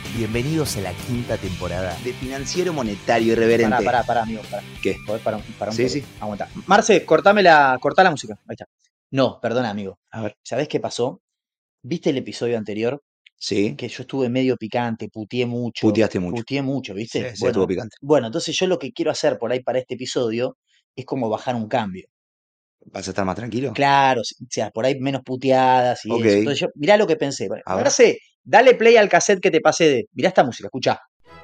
Bienvenidos a la quinta temporada de Financiero Monetario Irreverente. Pará, amigo, pará. ¿Qué? ¿Podés parar un Sí, poco? sí. Aguanta. Marce, cortá la música. Ahí está. No, perdona, amigo. A ver. ¿Sabés qué pasó? ¿Viste el episodio anterior? Sí. Que yo estuve medio picante, puteé mucho. Puteaste mucho. Puteé mucho, ¿viste? Sí, estuvo picante. Bueno, entonces yo lo que quiero hacer por ahí para este episodio es como bajar un cambio. ¿Vas a estar más tranquilo? Claro, o sea, por ahí menos puteadas y Ok. eso. Entonces mirá lo que pensé. A ver. Marce, dale play al cassette que te pasé. Mirá esta música, escuchá.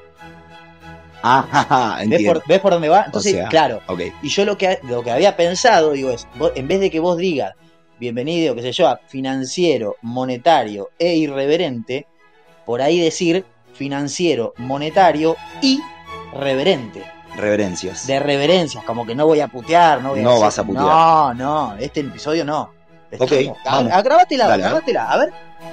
Entiendo. ¿Ves por dónde va? Entonces, O sea, claro. ok. Y yo lo que había pensado, digo, es, en vez de que vos digas bienvenido, qué sé yo, a financiero, monetario e irreverente, por ahí decir financiero, monetario y reverente. Reverencias. De reverencias, como que no voy a putear, no voy a No decir, vas a putear. No, este episodio no. Ok, vamos. Grábatela, Dale, grábatela, a ver.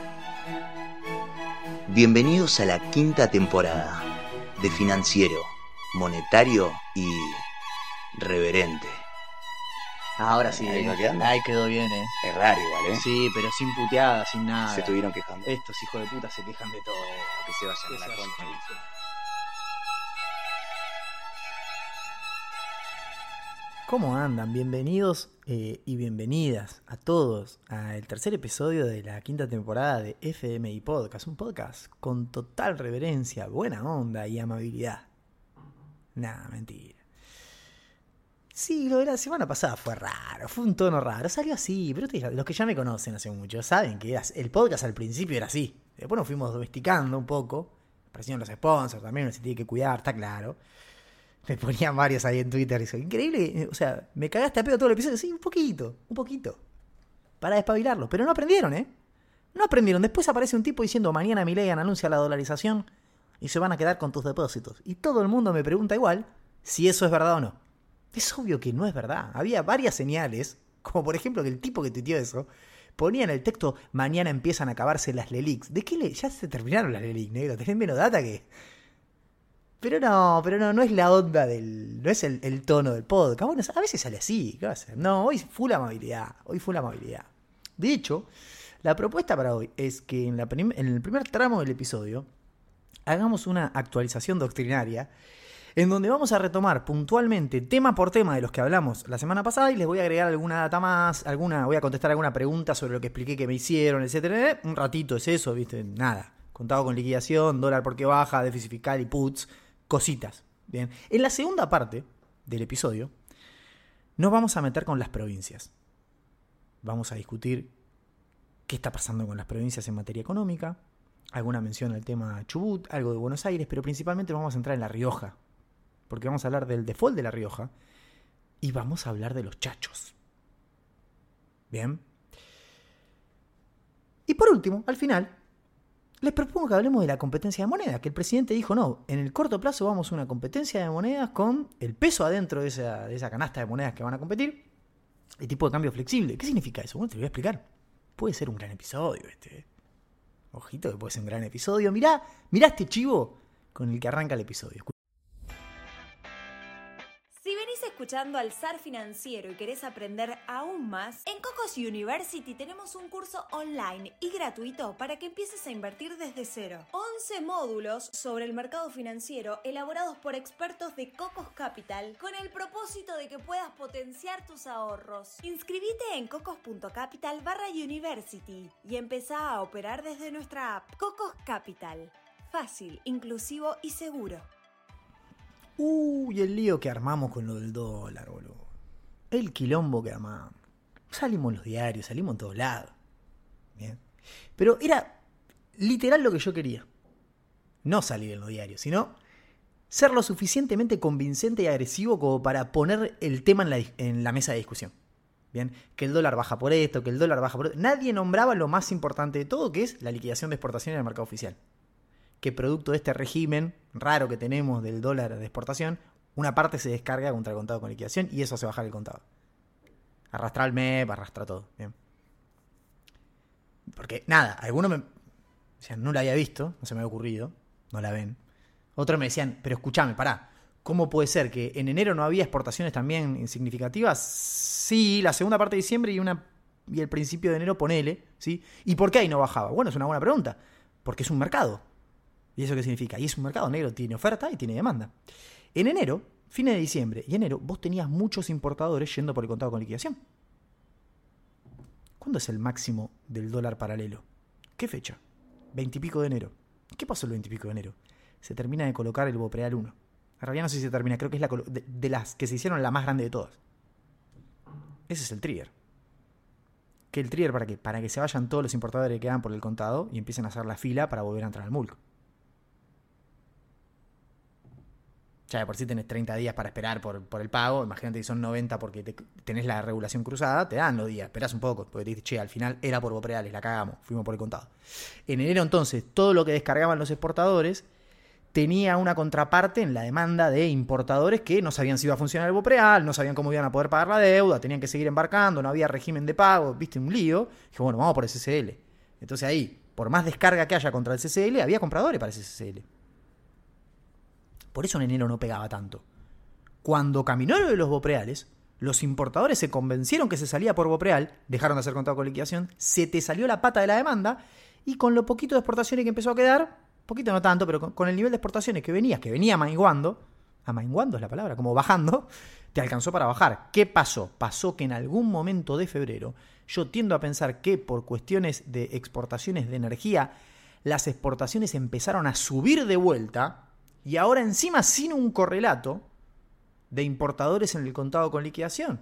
Bienvenidos a la quinta temporada de Financiero Monetario y Reverente. Ahora sí, Ahí va quedando. ahí quedó bien, Es raro igual, ¿eh? Sí, pero sin puteada, sin nada. Se estuvieron quejando. Estos hijos de puta se quejan de todo. Que se vayan a la concha. ¿Cómo andan? Bienvenidos y bienvenidas a todos al tercer episodio de la quinta temporada de FMI Podcast, un podcast con total reverencia, buena onda y amabilidad. Nah, mentira. Sí, lo de la semana pasada fue raro, fue un tono raro, salió así, pero los que ya me conocen hace mucho saben que el podcast al principio era así. Después nos fuimos domesticando un poco, aparecieron los sponsors, también uno se tiene que cuidar, está claro. Me ponían varios ahí en Twitter y eso. Increíble, o sea, me cagaste a pedo todo el episodio. Sí, un poquito. Para despabilarlo. Pero no aprendieron, ¿eh? No aprendieron. Después aparece un tipo diciendo, mañana Milei anuncia la dolarización y se van a quedar con tus depósitos. Y todo el mundo me pregunta igual si eso es verdad o no. Es obvio que no es verdad. Había varias señales, como por ejemplo que el tipo que tuiteó eso ponía en el texto, mañana empiezan a acabarse las LELIQs. ¿De qué ya se terminaron las LELIQs, negro? ¿Tenés menos data que...? Pero no es la onda no es el tono del podcast. Bueno, a veces sale así, ¿qué va a hacer? No, hoy full amabilidad. De hecho, la propuesta para hoy es que en el primer tramo del episodio hagamos una actualización doctrinaria en donde vamos a retomar puntualmente, tema por tema, de los que hablamos la semana pasada y les voy a agregar alguna data más, voy a contestar alguna pregunta sobre lo que expliqué que me hicieron, etcétera. Un ratito es eso, ¿viste? Nada. Contado con liquidación, dólar porque baja, déficit fiscal y puts. Cositas. Bien. En la segunda parte del episodio nos vamos a meter con las provincias. Vamos a discutir qué está pasando con las provincias en materia económica, alguna mención al tema Chubut, algo de Buenos Aires, pero principalmente vamos a entrar en La Rioja, porque vamos a hablar del default de La Rioja y vamos a hablar de los chachos. Bien. Y por último, al final, les propongo que hablemos de la competencia de moneda, que el presidente dijo, no, en el corto plazo vamos a una competencia de monedas con el peso adentro de esa canasta de monedas que van a competir, el tipo de cambio flexible. ¿Qué significa eso? Bueno, te lo voy a explicar. Puede ser un gran episodio este. Ojito que puede ser un gran episodio. Mirá este chivo con el que arranca el episodio. Si venís escuchando al zar financiero y querés aprender aún más, en Cocos University tenemos un curso online y gratuito para que empieces a invertir desde cero. 11 módulos sobre el mercado financiero elaborados por expertos de Cocos Capital con el propósito de que puedas potenciar tus ahorros. Inscribite en cocos.capital/university y empezá a operar desde nuestra app. Cocos Capital. Fácil, inclusivo y seguro. Y el lío que armamos con lo del dólar, boludo. El quilombo que armamos. Salimos en los diarios, salimos en todos lados. Bien. Pero era literal lo que yo quería. No salir en los diarios, sino ser lo suficientemente convincente y agresivo como para poner el tema en la mesa de discusión. Bien. Que el dólar baja por esto, que el dólar baja por esto. Nadie nombraba lo más importante de todo, que es la liquidación de exportación en el mercado oficial. Que producto de este régimen raro que tenemos del dólar de exportación, una parte se descarga contra el contado con liquidación y eso hace bajar el contado. Arrastra el MEP, arrastra todo. Bien. Porque, nada, algunos me decían, no la había visto, no se me había ocurrido, no la ven. Otros me decían, pero escúchame, pará, ¿cómo puede ser que en enero no había exportaciones también significativas? Sí, la segunda parte de diciembre y el principio de enero ponele, ¿sí? ¿Y por qué ahí no bajaba? Bueno, es una buena pregunta. Porque es un mercado. ¿Y eso qué significa? Y es un mercado negro, tiene oferta y tiene demanda. En enero, fines de diciembre y enero, vos tenías muchos importadores yendo por el contado con liquidación. ¿Cuándo es el máximo del dólar paralelo? ¿Qué fecha? 20 y pico de enero. ¿Qué pasó el 20 y pico de enero? Se termina de colocar el Bopreal 1. En realidad no sé si se termina, creo que es de las que se hicieron la más grande de todas. Ese es el trigger. ¿Qué el trigger para qué? Para que se vayan todos los importadores que quedan por el contado y empiecen a hacer la fila para volver a entrar al MULC. Ya de por sí tenés 30 días para esperar por el pago. Imagínate que son 90 porque tenés la regulación cruzada, te dan los días. Esperás un poco, porque te dices, che, al final era por Bopreales, la cagamos, fuimos por el contado. En enero entonces, todo lo que descargaban los exportadores tenía una contraparte en la demanda de importadores que no sabían si iba a funcionar el Bopreal, no sabían cómo iban a poder pagar la deuda, tenían que seguir embarcando, no había régimen de pago, viste, un lío. Dije, bueno, vamos por el CCL. Entonces ahí, por más descarga que haya contra el CCL, había compradores para ese CCL. Por eso en enero no pegaba tanto. Cuando caminó lo de los Bopreales, los importadores se convencieron que se salía por Bopreal, dejaron de hacer contado con liquidación, se te salió la pata de la demanda, y con lo poquito de exportaciones que empezó a quedar, poquito no tanto, pero con el nivel de exportaciones que venía amainguando es la palabra, como bajando, te alcanzó para bajar. ¿Qué pasó? Pasó que en algún momento de febrero, yo tiendo a pensar que por cuestiones de exportaciones de energía, las exportaciones empezaron a subir de vuelta, y ahora encima sin un correlato de importadores en el contado con liquidación.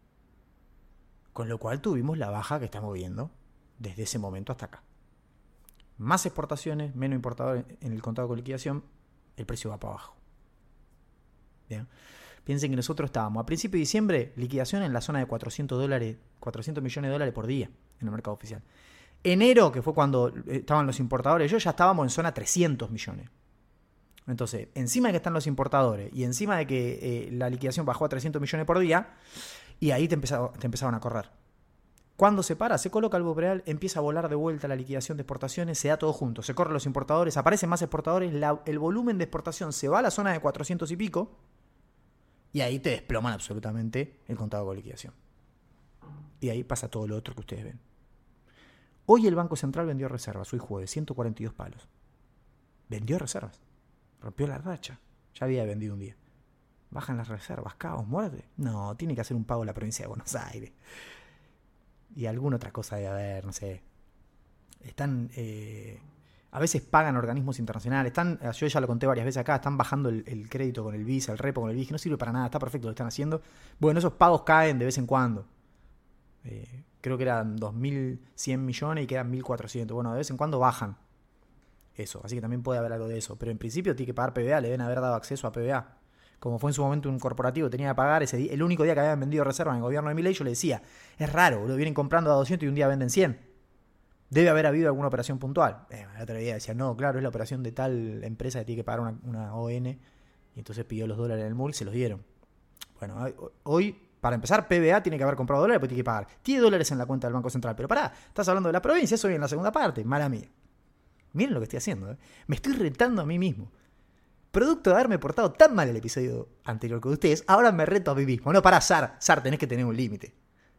Con lo cual tuvimos la baja que estamos viendo desde ese momento hasta acá. Más exportaciones, menos importadores en el contado con liquidación, el precio va para abajo. Bien. Piensen que nosotros estábamos a principio de diciembre, liquidación en la zona de $400 millones de dólares por día en el mercado oficial. Enero, que fue cuando estaban los importadores, ya estábamos en zona 300 millones. Entonces, encima de que están los importadores y encima de que la liquidación bajó a 300 millones por día, y ahí te empezaban a correr. Cuando se para, se coloca el Bopreal, empieza a volar de vuelta la liquidación de exportaciones, se da todo junto, se corren los importadores, aparecen más exportadores, el volumen de exportación se va a la zona de 400 y pico, y ahí te desploman absolutamente el contado con liquidación. Y ahí pasa todo lo otro que ustedes ven. Hoy el Banco Central vendió reservas, hoy jueves, 142 palos. Vendió reservas. Rompió la racha. Ya había vendido un día. Bajan las reservas, caos, muerte. No, tiene que hacer un pago la provincia de Buenos Aires. Y alguna otra cosa debe haber, no sé. Están... a veces pagan organismos internacionales. Yo ya lo conté varias veces acá. Están bajando el crédito con el Visa, el repo con el Visa. No sirve para nada. Está perfecto lo que están haciendo. Bueno, esos pagos caen de vez en cuando. Creo que eran 2.100 millones y quedan 1.400. Bueno, de vez en cuando bajan. Eso, así que también puede haber algo de eso. Pero en principio tiene que pagar PBA, le deben haber dado acceso a PBA. Como fue en su momento un corporativo, tenía que pagar ese día, el único día que habían vendido reservas en el gobierno de Milei. Yo le decía, es raro, lo vienen comprando a 200 y un día venden 100. Debe haber habido alguna operación puntual. La otra día decía, no, claro, es la operación de tal empresa que tiene que pagar una ON. Y entonces pidió los dólares en el MUL y se los dieron. Bueno, hoy, para empezar, PBA tiene que haber comprado dólares, pues tiene que pagar. Tiene dólares en la cuenta del Banco Central, pero pará, estás hablando de la provincia, eso viene en la segunda parte, mala mía. Miren lo que estoy haciendo, me estoy retando a mí mismo. Producto de haberme portado tan mal el episodio anterior con ustedes, ahora me reto a mí mismo. No, pará, Sar, tenés que tener un límite.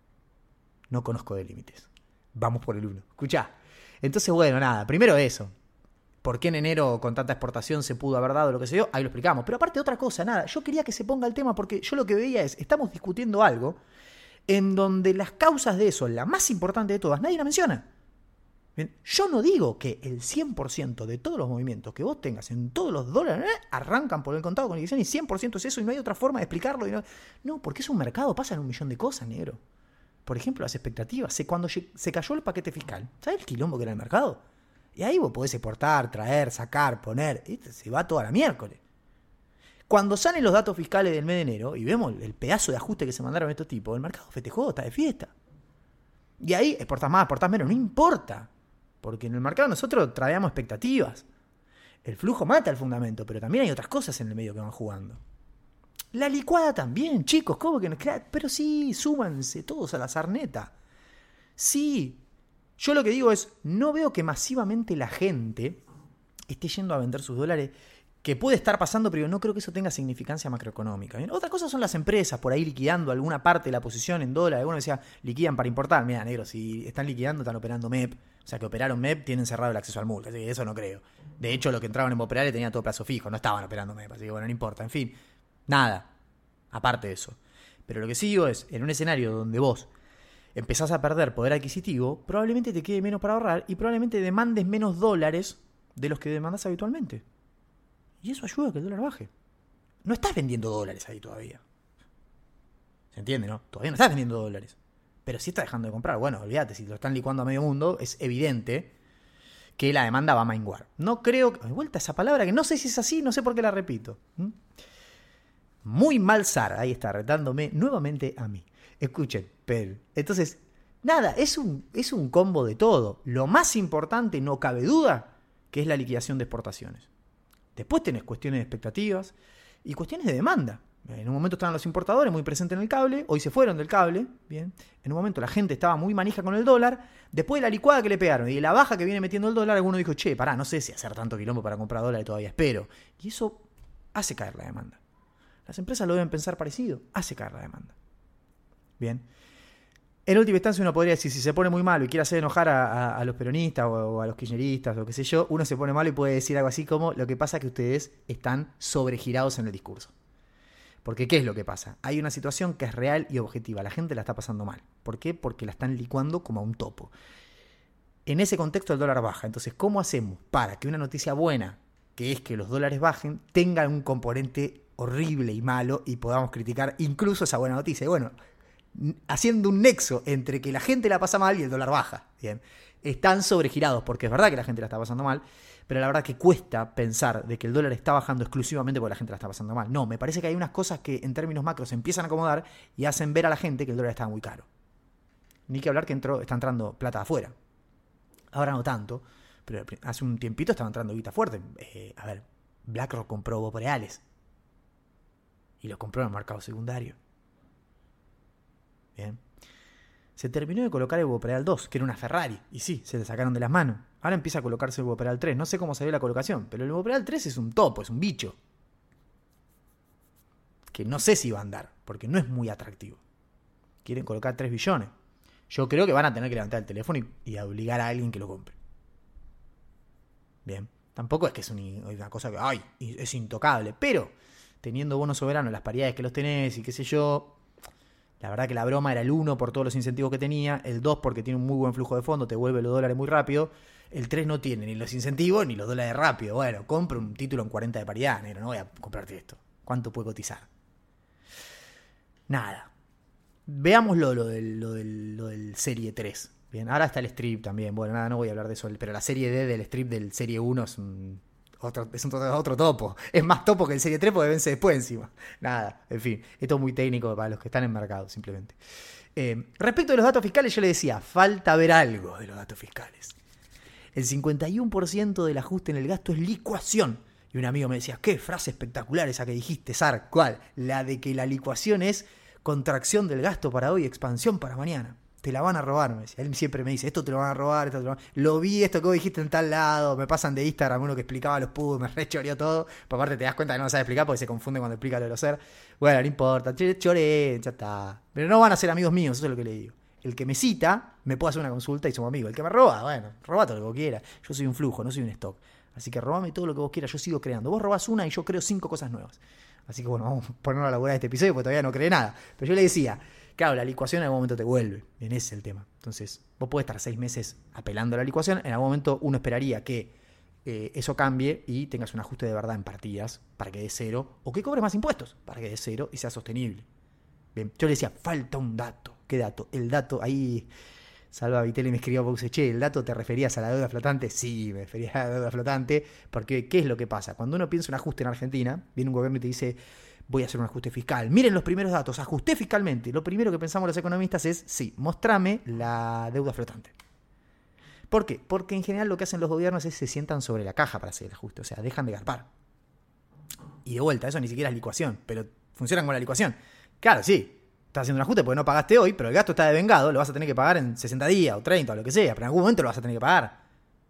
No conozco de límites. Vamos por el 1. Escuchá. Entonces, bueno, nada, primero eso. ¿Por qué en enero con tanta exportación se pudo haber dado lo que se dio? Ahí lo explicamos. Pero aparte otra cosa, nada, yo quería que se ponga el tema porque yo lo que veía es, estamos discutiendo algo en donde las causas de eso, la más importante de todas, nadie la menciona. Bien, yo no digo que el 100% de todos los movimientos que vos tengas en todos los dólares arrancan por el contado con liquidación y 100% es eso y no hay otra forma de explicarlo. No, porque es un mercado, pasan un millón de cosas, negro. Por ejemplo, las expectativas. Cuando se cayó el paquete fiscal, ¿sabes el quilombo que era el mercado? Y ahí vos podés exportar, traer, sacar, poner. Se va toda la miércoles. Cuando salen los datos fiscales del mes de enero y vemos el pedazo de ajuste que se mandaron a estos tipos, el mercado festejó, está de fiesta. Y ahí exportás más, exportás menos, no importa. Porque en el mercado nosotros traemos expectativas. El flujo mata el fundamento, pero también hay otras cosas en el medio que van jugando. La licuada también, chicos, ¿cómo que no? Pero sí, súbanse todos a la sarneta. Sí, yo lo que digo es, no veo que masivamente la gente esté yendo a vender sus dólares que puede estar pasando, pero no creo que eso tenga significancia macroeconómica. ¿Bien? Otra cosa son las empresas por ahí liquidando alguna parte de la posición en dólar. Algunos decían, liquidan para importar. Mira, negro, si están liquidando, están operando MEP. O sea, que operaron MEP, tienen cerrado el acceso al MULC. Así que eso no creo. De hecho, los que entraban en operar tenían todo plazo fijo. No estaban operando MEP. Así que bueno, no importa. En fin, nada. Aparte de eso. Pero lo que sí digo es, en un escenario donde vos empezás a perder poder adquisitivo, probablemente te quede menos para ahorrar y probablemente demandes menos dólares de los que demandás habitualmente. Y eso ayuda a que el dólar baje. No estás vendiendo dólares ahí todavía. ¿Se entiende, no? Todavía no estás vendiendo dólares. Pero sí estás dejando de comprar. Bueno, olvídate, si lo están licuando a medio mundo, es evidente que la demanda va a menguar. No creo... De vuelta esa palabra que no sé si es así, no sé por qué la repito. Muy mal zar. Ahí está, retándome nuevamente a mí. Escuchen, pero... Entonces, nada, es un combo de todo. Lo más importante, no cabe duda, que es la liquidación de exportaciones. Después tenés cuestiones de expectativas y cuestiones de demanda. En un momento estaban los importadores muy presentes en el cable, hoy se fueron del cable, bien. En un momento la gente estaba muy manija con el dólar, después de la licuada que le pegaron y de la baja que viene metiendo el dólar, alguno dijo, che, pará, no sé si hacer tanto quilombo para comprar dólares todavía, espero. Y eso hace caer la demanda. Las empresas lo deben pensar parecido, hace caer la demanda. Bien. En última instancia uno podría decir, si se pone muy malo y quiere hacer enojar a los peronistas o a los kirchneristas o qué sé yo, uno se pone malo y puede decir algo así como, lo que pasa es que ustedes están sobregirados en el discurso. Porque ¿qué es lo que pasa? Hay una situación que es real y objetiva, la gente la está pasando mal. ¿Por qué? Porque la están licuando como a un topo. En ese contexto el dólar baja, entonces ¿cómo hacemos para que una noticia buena, que es que los dólares bajen, tenga un componente horrible y malo y podamos criticar incluso esa buena noticia? Y bueno, haciendo un nexo entre que la gente la pasa mal y el dólar baja. Bien, están sobregirados porque es verdad que la gente la está pasando mal, pero la verdad que cuesta pensar de que el dólar está bajando exclusivamente porque la gente la está pasando mal. No, me parece que hay unas cosas que en términos macros se empiezan a acomodar y hacen ver a la gente que el dólar está muy caro. Ni que hablar que está entrando plata de afuera. Ahora no tanto, pero hace un tiempito estaba entrando guita fuerte. A ver, BlackRock compró Boreales y lo compró en el mercado secundario. Bien. Se terminó de colocar el Boreal 2, que era una Ferrari. Y sí, se le sacaron de las manos. Ahora empieza a colocarse el Boreal 3. No sé cómo salió la colocación, pero el Boreal 3 es un topo, es un bicho. Que no sé si va a andar, porque no es muy atractivo. Quieren colocar 3 billones. Yo creo que van a tener que levantar el teléfono y obligar a alguien que lo compre. Bien. Tampoco es que es una cosa que es intocable, pero teniendo bonos soberanos, las paridades que los tenés y qué sé yo... La verdad que la broma era el 1 por todos los incentivos que tenía, el 2 porque tiene un muy buen flujo de fondo, te vuelve los dólares muy rápido, el 3 no tiene ni los incentivos ni los dólares rápido. Bueno, compro un título en 40 de paridad, negro, no voy a comprarte esto. ¿Cuánto puede cotizar? Nada. Veamos lo del Serie 3. Bien, ahora está el strip también. Bueno, nada, no voy a hablar de eso, pero la Serie D del strip del Serie 1 es otro topo. Es más topo que el Serie 3 porque vence después encima. Nada, en fin. Esto es muy técnico para los que están en mercado, simplemente. Respecto de los datos fiscales, yo le decía, falta ver algo de los datos fiscales. El 51% del ajuste en el gasto es licuación. Y un amigo me decía, qué frase espectacular esa que dijiste, Sar. ¿Cuál? La de que la licuación es contracción del gasto para hoy, expansión para mañana. Te la van a robar, me decía. Él siempre me dice, esto te lo van a robar, esto te lo van a... Lo vi, esto que vos dijiste en tal lado, me pasan de Instagram uno que explicaba los PUD, me rechoreó todo. Por aparte te das cuenta que no lo sabe explicar porque se confunde cuando explica lo de los ser. Bueno, no importa, choré, ya está. Pero no van a ser amigos míos, eso es lo que le digo. El que me cita, me puede hacer una consulta y somos amigos. El que me roba, bueno, roba todo lo que vos quieras. Yo soy un flujo, no soy un stock. Así que robame todo lo que vos quieras, yo sigo creando. Vos robás una y yo creo 5 cosas nuevas. Así que bueno, vamos a ponernos a laburar este episodio porque todavía no cree nada. Pero yo le decía... Claro, la licuación en algún momento te vuelve. Ese es el tema. Entonces, vos podés estar 6 meses apelando a la licuación. En algún momento uno esperaría que eso cambie y tengas un ajuste de verdad en partidas para que dé 0. O que cobres más impuestos para que dé 0 y sea sostenible. Bien, yo le decía, falta un dato. ¿Qué dato? El dato, ahí Salva Vitelli me escribió, puse, che, ¿el dato te referías a la deuda flotante? Sí, me refería a la deuda flotante. Porque, ¿qué es lo que pasa? Cuando uno piensa un ajuste en Argentina, viene un gobierno y te dice... Voy a hacer un ajuste fiscal. Miren los primeros datos. Ajusté fiscalmente. Lo primero que pensamos los economistas es, sí, mostrame la deuda flotante. ¿Por qué? Porque en general lo que hacen los gobiernos es se sientan sobre la caja para hacer el ajuste. O sea, dejan de garpar. Y de vuelta, eso ni siquiera es licuación, pero funcionan con la licuación. Claro, sí, estás haciendo un ajuste porque no pagaste hoy, pero el gasto está devengado, lo vas a tener que pagar en 60 días o 30 o lo que sea, pero en algún momento lo vas a tener que pagar.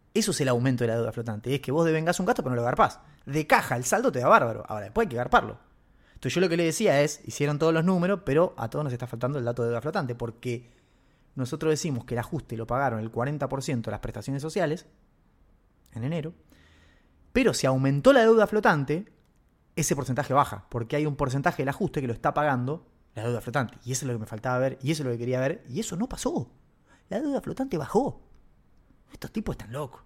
Eso es el aumento de la deuda flotante. Es que vos devengás un gasto pero no lo garpás. De caja el saldo te da bárbaro. Ahora, después hay que garparlo. Entonces yo lo que le decía es, hicieron todos los números, pero a todos nos está faltando el dato de deuda flotante, porque nosotros decimos que el ajuste lo pagaron el 40% de las prestaciones sociales en enero, pero si aumentó la deuda flotante, ese porcentaje baja, porque hay un porcentaje del ajuste que lo está pagando la deuda flotante. Y eso es lo que me faltaba ver, y eso es lo que quería ver, y eso no pasó. La deuda flotante bajó. Estos tipos están locos.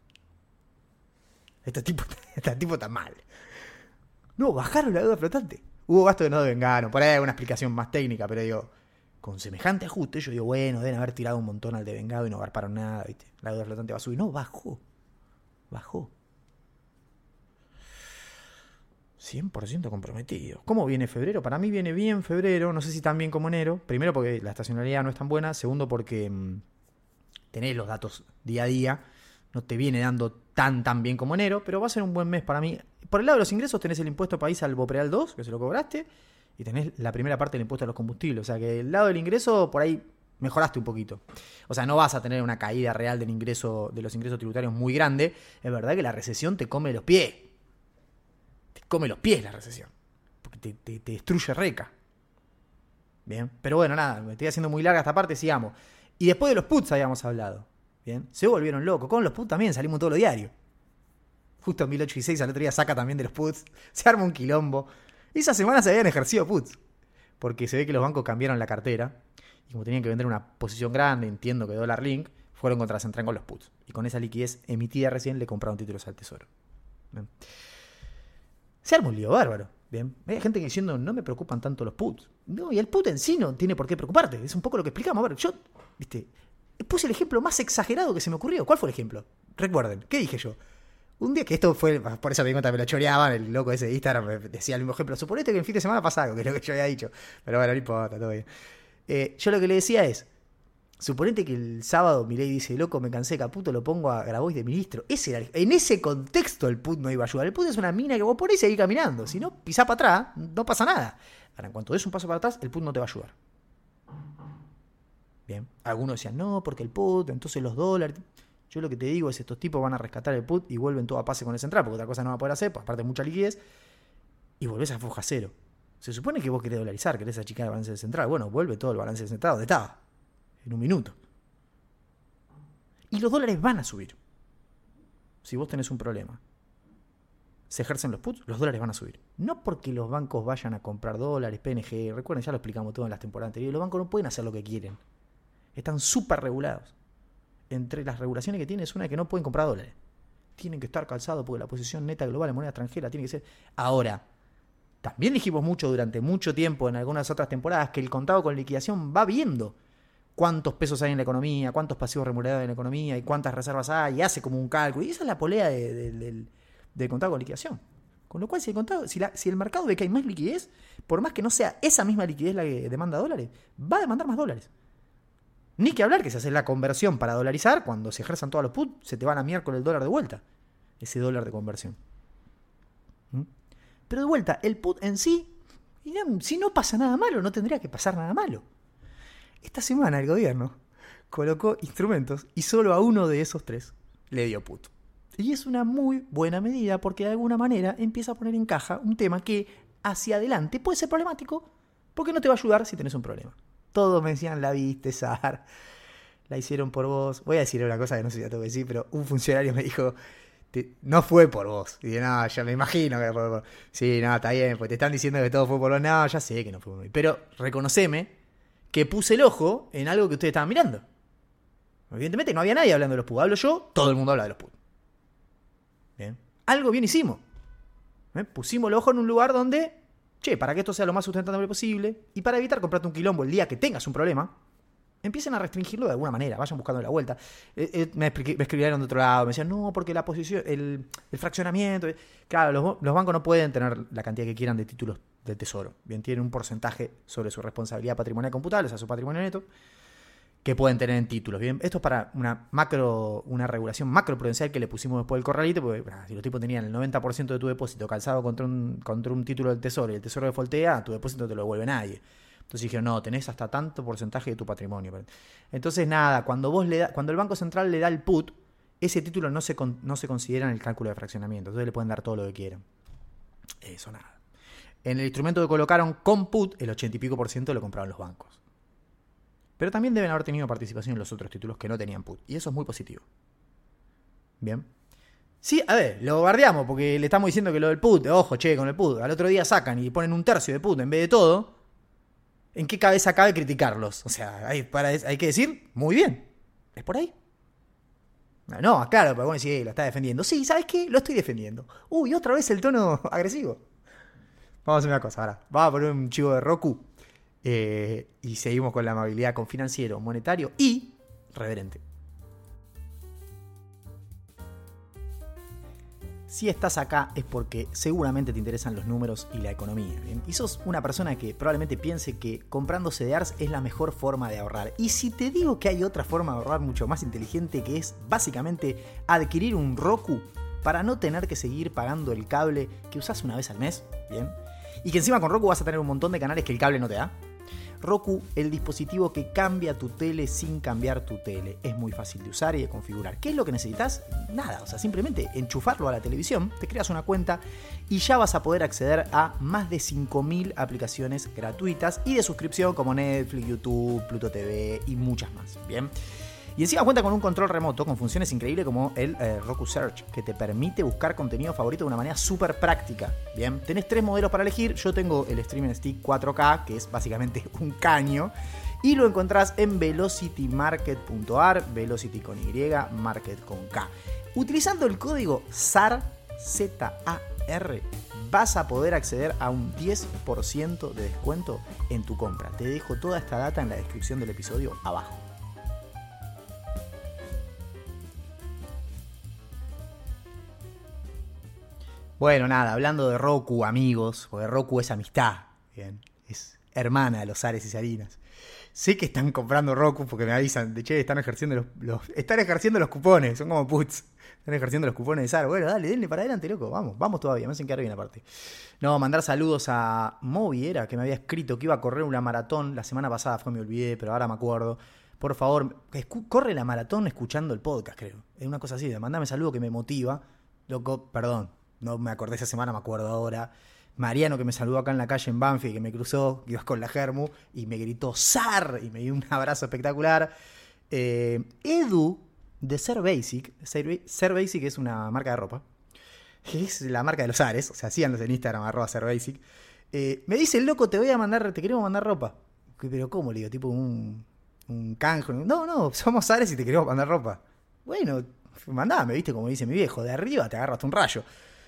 Estos tipos están mal. No, bajaron la deuda flotante. Hubo gastos que no devengaron. Por ahí hay una explicación más técnica, pero digo, con semejante ajuste, yo digo, bueno, deben haber tirado un montón al devengado y no garparon nada, ¿viste? La deuda flotante va a subir. No, bajó. 100% comprometido. ¿Cómo viene febrero? Para mí viene bien febrero, no sé si tan bien como enero. Primero porque la estacionalidad no es tan buena. Segundo porque tenés los datos día a día. No te viene dando tan bien como enero, pero va a ser un buen mes para mí. Por el lado de los ingresos tenés el impuesto país al Bopreal 2, que se lo cobraste, y tenés la primera parte del impuesto a los combustibles. O sea que el lado del ingreso por ahí mejoraste un poquito. O sea, no vas a tener una caída real del ingreso, de los ingresos tributarios muy grande. Es verdad que la recesión te come los pies. Te come los pies la recesión. Porque te destruye reca. Bien. Pero bueno, nada, me estoy haciendo muy larga esta parte, sigamos. Y después de los puts habíamos hablado. Bien. Se volvieron locos. Con los puts también salimos todos los diarios. Justo en 1816 al otro día saca también de los puts. Se arma un quilombo. Esa semana se habían ejercido puts. Porque se ve que los bancos cambiaron la cartera. Y como tenían que vender una posición grande, entiendo que Dollar Link, fueron contra Central con los puts. Y con esa liquidez emitida recién le compraron títulos al Tesoro. Bien. Se arma un lío bárbaro. Bien. Hay gente que diciendo, no me preocupan tanto los puts. No, y el put en sí no tiene por qué preocuparte. Es un poco lo que explicamos. A ver, yo, puse el ejemplo más exagerado que se me ocurrió. ¿Cuál fue el ejemplo? Recuerden, ¿qué dije yo? Un día que esto fue, por eso me di cuenta que me lo choreaban, el loco ese de Instagram me decía el mismo ejemplo. Suponete que el fin de semana pasa algo, que es lo que yo había dicho. Pero bueno, no importa, todo bien. Yo lo que le decía es, suponete que el sábado Milei dice, loco, me cansé de Caputo, lo pongo a Grabois de ministro. En ese contexto el PUT no iba a ayudar. El PUT es una mina que vos ponés y seguís caminando. Si no, pisás para atrás, no pasa nada. Ahora, en cuanto des un paso para atrás, el PUT no te va a ayudar. Bien. Algunos decían, no, porque el PUT, entonces los dólares... Yo lo que te digo es, estos tipos van a rescatar el PUT y vuelven todo a pase con el central, porque otra cosa no va a poder hacer, pues aparte de mucha liquidez, y volvés a foja cero. Se supone que vos querés dolarizar, querés achicar el balance del central. Bueno, vuelve todo el balance del central donde estaba, en un minuto. Y los dólares van a subir. Si vos tenés un problema, se ejercen los puts, los dólares van a subir. No porque los bancos vayan a comprar dólares, PNG, recuerden, ya lo explicamos todo en las temporadas anteriores, los bancos no pueden hacer lo que quieren. Están súper regulados. Entre las regulaciones que tienen es una que no pueden comprar dólares. Tienen que estar calzados porque la posición neta global en moneda extranjera tiene que ser... Ahora, también dijimos mucho durante mucho tiempo en algunas otras temporadas que el contado con liquidación va viendo cuántos pesos hay en la economía, cuántos pasivos remunerados en la economía y cuántas reservas hay, y hace como un cálculo. Y esa es la polea del contado con liquidación. Con lo cual, si el mercado ve que hay más liquidez, por más que no sea esa misma liquidez la que demanda dólares, va a demandar más dólares. Ni que hablar que se hace la conversión para dolarizar, cuando se ejerzan todos los puts, se te van a miércoles el dólar de vuelta. Ese dólar de conversión. Pero de vuelta, el put en sí, si no pasa nada malo, no tendría que pasar nada malo. Esta semana el gobierno colocó instrumentos y solo a uno de esos tres le dio put. Y es una muy buena medida porque de alguna manera empieza a poner en caja un tema que hacia adelante puede ser problemático porque no te va a ayudar si tenés un problema. Todos me decían, la viste, Sar, la hicieron por vos. Voy a decir una cosa que no sé si la tengo que decir, pero un funcionario me dijo, no fue por vos. Y dije, no, ya me imagino que fue por vos. Sí, no, está bien, pues te están diciendo que todo fue por vos. No, ya sé que no fue por mí. Pero reconoceme que puse el ojo en algo que ustedes estaban mirando. Evidentemente no había nadie hablando de los PUD. Hablo yo, todo el mundo habla de los PUD. Bien. Algo bien hicimos. Pusimos el ojo en un lugar donde... para que esto sea lo más sustentable posible y para evitar comprarte un quilombo el día que tengas un problema, empiecen a restringirlo de alguna manera, vayan buscando la vuelta. Me escribieron de otro lado, me decían, no, porque la posición, el fraccionamiento... Claro, los bancos no pueden tener la cantidad que quieran de títulos del Tesoro. Bien, tienen un porcentaje sobre su responsabilidad patrimonial computable, o sea, su patrimonio neto, que pueden tener en títulos. Bien, esto es para una regulación macroprudencial que le pusimos después del corralito, porque si los tipos tenían el 90% de tu depósito calzado contra un título del Tesoro y el Tesoro defaultea, tu depósito no te lo devuelve nadie. Entonces dijeron, no, tenés hasta tanto porcentaje de tu patrimonio. Entonces nada, cuando el Banco Central le da el put, ese título no se considera en el cálculo de fraccionamiento. Entonces le pueden dar todo lo que quieran. Eso nada. En el instrumento que colocaron con put, el 80 y pico % lo compraron los bancos. Pero también deben haber tenido participación en los otros títulos que no tenían put. Y eso es muy positivo. Bien. Sí, a ver, lo bardeamos porque le estamos diciendo que lo del put, ojo, che, con el put. Al otro día sacan y ponen un tercio de put en vez de todo. ¿En qué cabeza cabe criticarlos? O sea, hay que decir, muy bien. ¿Es por ahí? No, claro, pero bueno, sí, lo está defendiendo. Sí, ¿sabes qué? Lo estoy defendiendo. Uy, otra vez el tono agresivo. Vamos a hacer una cosa ahora. Vamos a poner un chivo de Roku. Y seguimos con la amabilidad con financiero, monetario y reverente. Si estás acá es porque seguramente te interesan los números y la economía, ¿bien? Y sos una persona que probablemente piense que comprando CDRs es la mejor forma de ahorrar. Y si te digo que hay otra forma de ahorrar mucho más inteligente, que es básicamente adquirir un Roku para no tener que seguir pagando el cable que usás una vez al mes, ¿bien? Y que encima con Roku vas a tener un montón de canales que el cable no te da. Roku, el dispositivo que cambia tu tele sin cambiar tu tele. Es muy fácil de usar y de configurar. ¿Qué es lo que necesitas? Nada, o sea, simplemente enchufarlo a la televisión, te creas una cuenta y ya vas a poder acceder a más de 5.000 aplicaciones gratuitas y de suscripción como Netflix, YouTube, Pluto TV y muchas más. Bien. Y encima cuenta con un control remoto con funciones increíbles como el Roku Search, que te permite buscar contenido favorito de una manera súper práctica. Bien, tenés 3 modelos para elegir. Yo tengo el Streaming Stick 4K, que es básicamente un caño, y lo encontrás en velocitymarket.ar, Velocity con Y, Market con K. Utilizando el código SAR, Z-A-R, vas a poder acceder a un 10% de descuento en tu compra. Te dejo toda esta data en la descripción del episodio abajo. Bueno, nada, hablando de Roku, amigos, porque Roku es amistad, bien, es hermana de los Ares y Salinas. Sé que están comprando Roku porque me avisan, de che, están ejerciendo los cupones, son como puts, están ejerciendo los cupones de SAR. Bueno, dale, denle para adelante, loco, vamos todavía, me hacen quedar bien aparte. No, mandar saludos a Moby, era que me había escrito que iba a correr una maratón, la semana pasada me olvidé, pero ahora me acuerdo. Por favor, corre la maratón escuchando el podcast, creo. Es una cosa así, mandame saludo que me motiva. Loco, perdón. No me acordé esa semana, me acuerdo ahora. Mariano, que me saludó acá en la calle en Banfield, que me cruzó, que ibas con la Germu, y me gritó ¡Sar! Y me dio un abrazo espectacular. Edu, de Ser Basic. Ser Basic es una marca de ropa. Es la marca de los Ares. O sea, síganlos en Instagram, @SerBasic. Me dice, loco, te queremos mandar ropa. Pero ¿cómo? Le digo, tipo un canje. No, somos Ares y te queremos mandar ropa. Bueno, mandame, ¿viste? Como dice mi viejo, de arriba te agarras un rayo.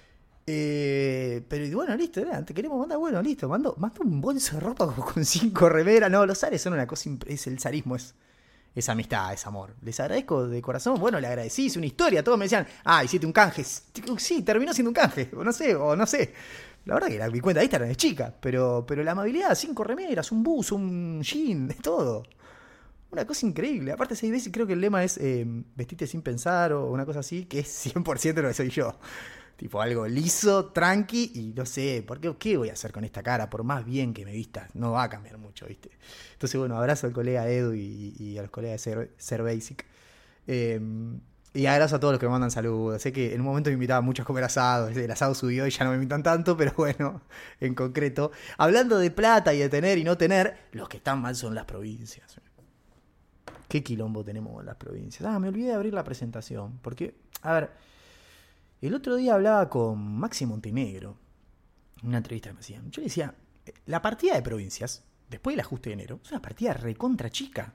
Pero bueno, listo, te queremos mandar, bueno, listo, mando un bolso de ropa con 5 remeras. No, los Ares son una cosa, el zarismo es amistad, es amor. Les agradezco de corazón, bueno, le agradecí, hice una historia, todos me decían, hiciste un canje. Sí, terminó siendo un canje, o no sé. La verdad que mi cuenta de Instagram es chica, pero la amabilidad, 5 remeras, un buzo, un jean, de todo. Una cosa increíble. Aparte, 6 veces creo que el lema es vestite sin pensar o una cosa así, que es 100% lo que soy yo. Tipo algo liso, tranqui y no sé, ¿qué voy a hacer con esta cara? Por más bien que me vistas, no va a cambiar mucho, ¿viste? Entonces, bueno, abrazo al colega Edu y a los colegas de Ser Basic. Y abrazo a todos los que me mandan saludos. Sé que en un momento me invitaban muchos a comer asado. El asado subió y ya no me invitan tanto, pero bueno, en concreto. Hablando de plata y de tener y no tener, los que están mal son las provincias. ¿Qué quilombo tenemos en las provincias? Me olvidé de abrir la presentación. Porque, a ver, el otro día hablaba con Maxi Montenegro, en una entrevista que me hacían. Yo le decía, la partida de provincias, después del ajuste de enero, es una partida recontra chica.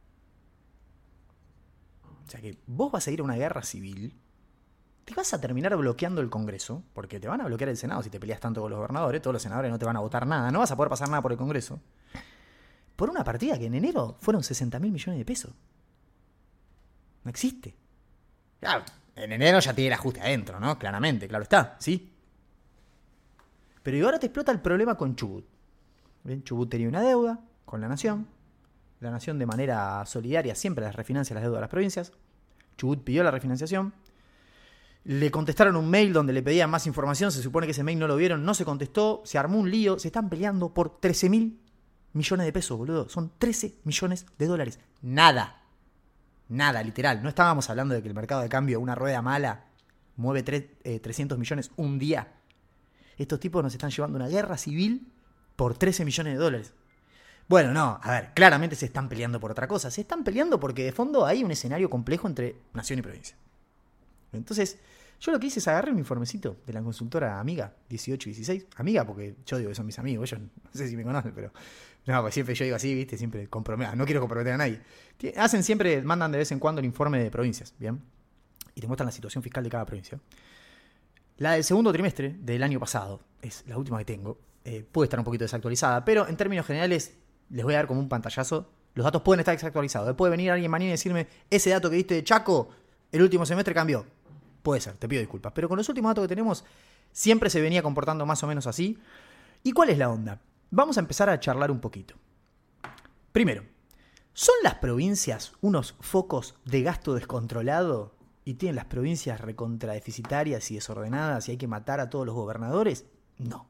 O sea que vos vas a ir a una guerra civil, te vas a terminar bloqueando el Congreso, porque te van a bloquear el Senado si te peleas tanto con los gobernadores, todos los senadores no te van a votar nada, no vas a poder pasar nada por el Congreso. Por una partida que en enero fueron 60.000 millones de pesos. No existe. Claro, en enero ya tiene el ajuste adentro, ¿no? Claramente, claro está, ¿sí? Pero y ahora te explota el problema con Chubut. ¿Bien? Chubut tenía una deuda con la Nación. La Nación de manera solidaria siempre les refinancia las deudas de las provincias. Chubut pidió la refinanciación. Le contestaron un mail donde le pedían más información. Se supone que ese mail no lo vieron, no se contestó. Se armó un lío. Se están peleando por 13.000 millones de pesos, boludo. Son 13 millones de dólares. Nada. Nada, literal. No estábamos hablando de que el mercado de cambio, una rueda mala, mueve 300 millones un día. Estos tipos nos están llevando a una guerra civil por 13 millones de dólares. Bueno, no, a ver, claramente se están peleando por otra cosa. Se están peleando porque de fondo hay un escenario complejo entre nación y provincia. Entonces, yo lo que hice es agarré un informecito de la consultora Amiga 1816. Amiga, porque yo digo que son mis amigos, ellos no sé si me conocen, pero no, pues siempre yo digo así, ¿viste? Siempre no quiero comprometer a nadie. Mandan de vez en cuando el informe de provincias, ¿bien? Y te muestran la situación fiscal de cada provincia. La del segundo trimestre del año pasado, es la última que tengo, puede estar un poquito desactualizada, pero en términos generales les voy a dar como un pantallazo. Los datos pueden estar desactualizados. Puede venir alguien mañana y decirme, ese dato que diste de Chaco, el último semestre cambió. Puede ser, te pido disculpas. Pero con los últimos datos que tenemos, siempre se venía comportando más o menos así. ¿Y cuál es la onda? Vamos a empezar a charlar un poquito. Primero, ¿son las provincias unos focos de gasto descontrolado y tienen las provincias recontradeficitarias y desordenadas y hay que matar a todos los gobernadores? No.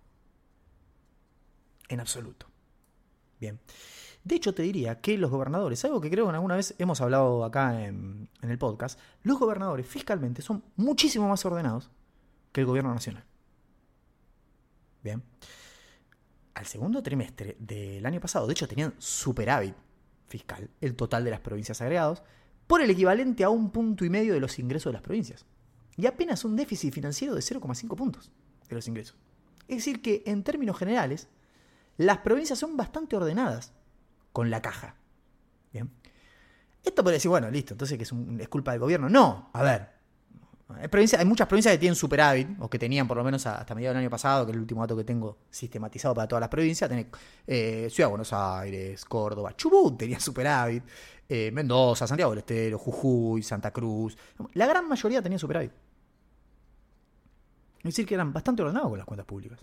En absoluto. Bien. De hecho, te diría que los gobernadores, algo que creo que alguna vez hemos hablado acá en el podcast, los gobernadores fiscalmente son muchísimo más ordenados que el gobierno nacional. Bien. Al segundo trimestre del año pasado, de hecho, tenían superávit fiscal, el total de las provincias agregados, por el equivalente a 1,5 puntos de los ingresos de las provincias. Y apenas un déficit financiero de 0,5 puntos de los ingresos. Es decir que, en términos generales, las provincias son bastante ordenadas con la caja. Bien. Esto puede decir, bueno, listo, entonces que es culpa del gobierno. No, a ver. Hay muchas provincias que tienen superávit, o que tenían por lo menos hasta mediados del año pasado, que es el último dato que tengo sistematizado para todas las provincias. Tenés Ciudad de Buenos Aires, Córdoba, Chubut tenía superávit, Mendoza, Santiago del Estero, Jujuy, Santa Cruz. La gran mayoría tenía superávit. Es decir, que eran bastante ordenados con las cuentas públicas.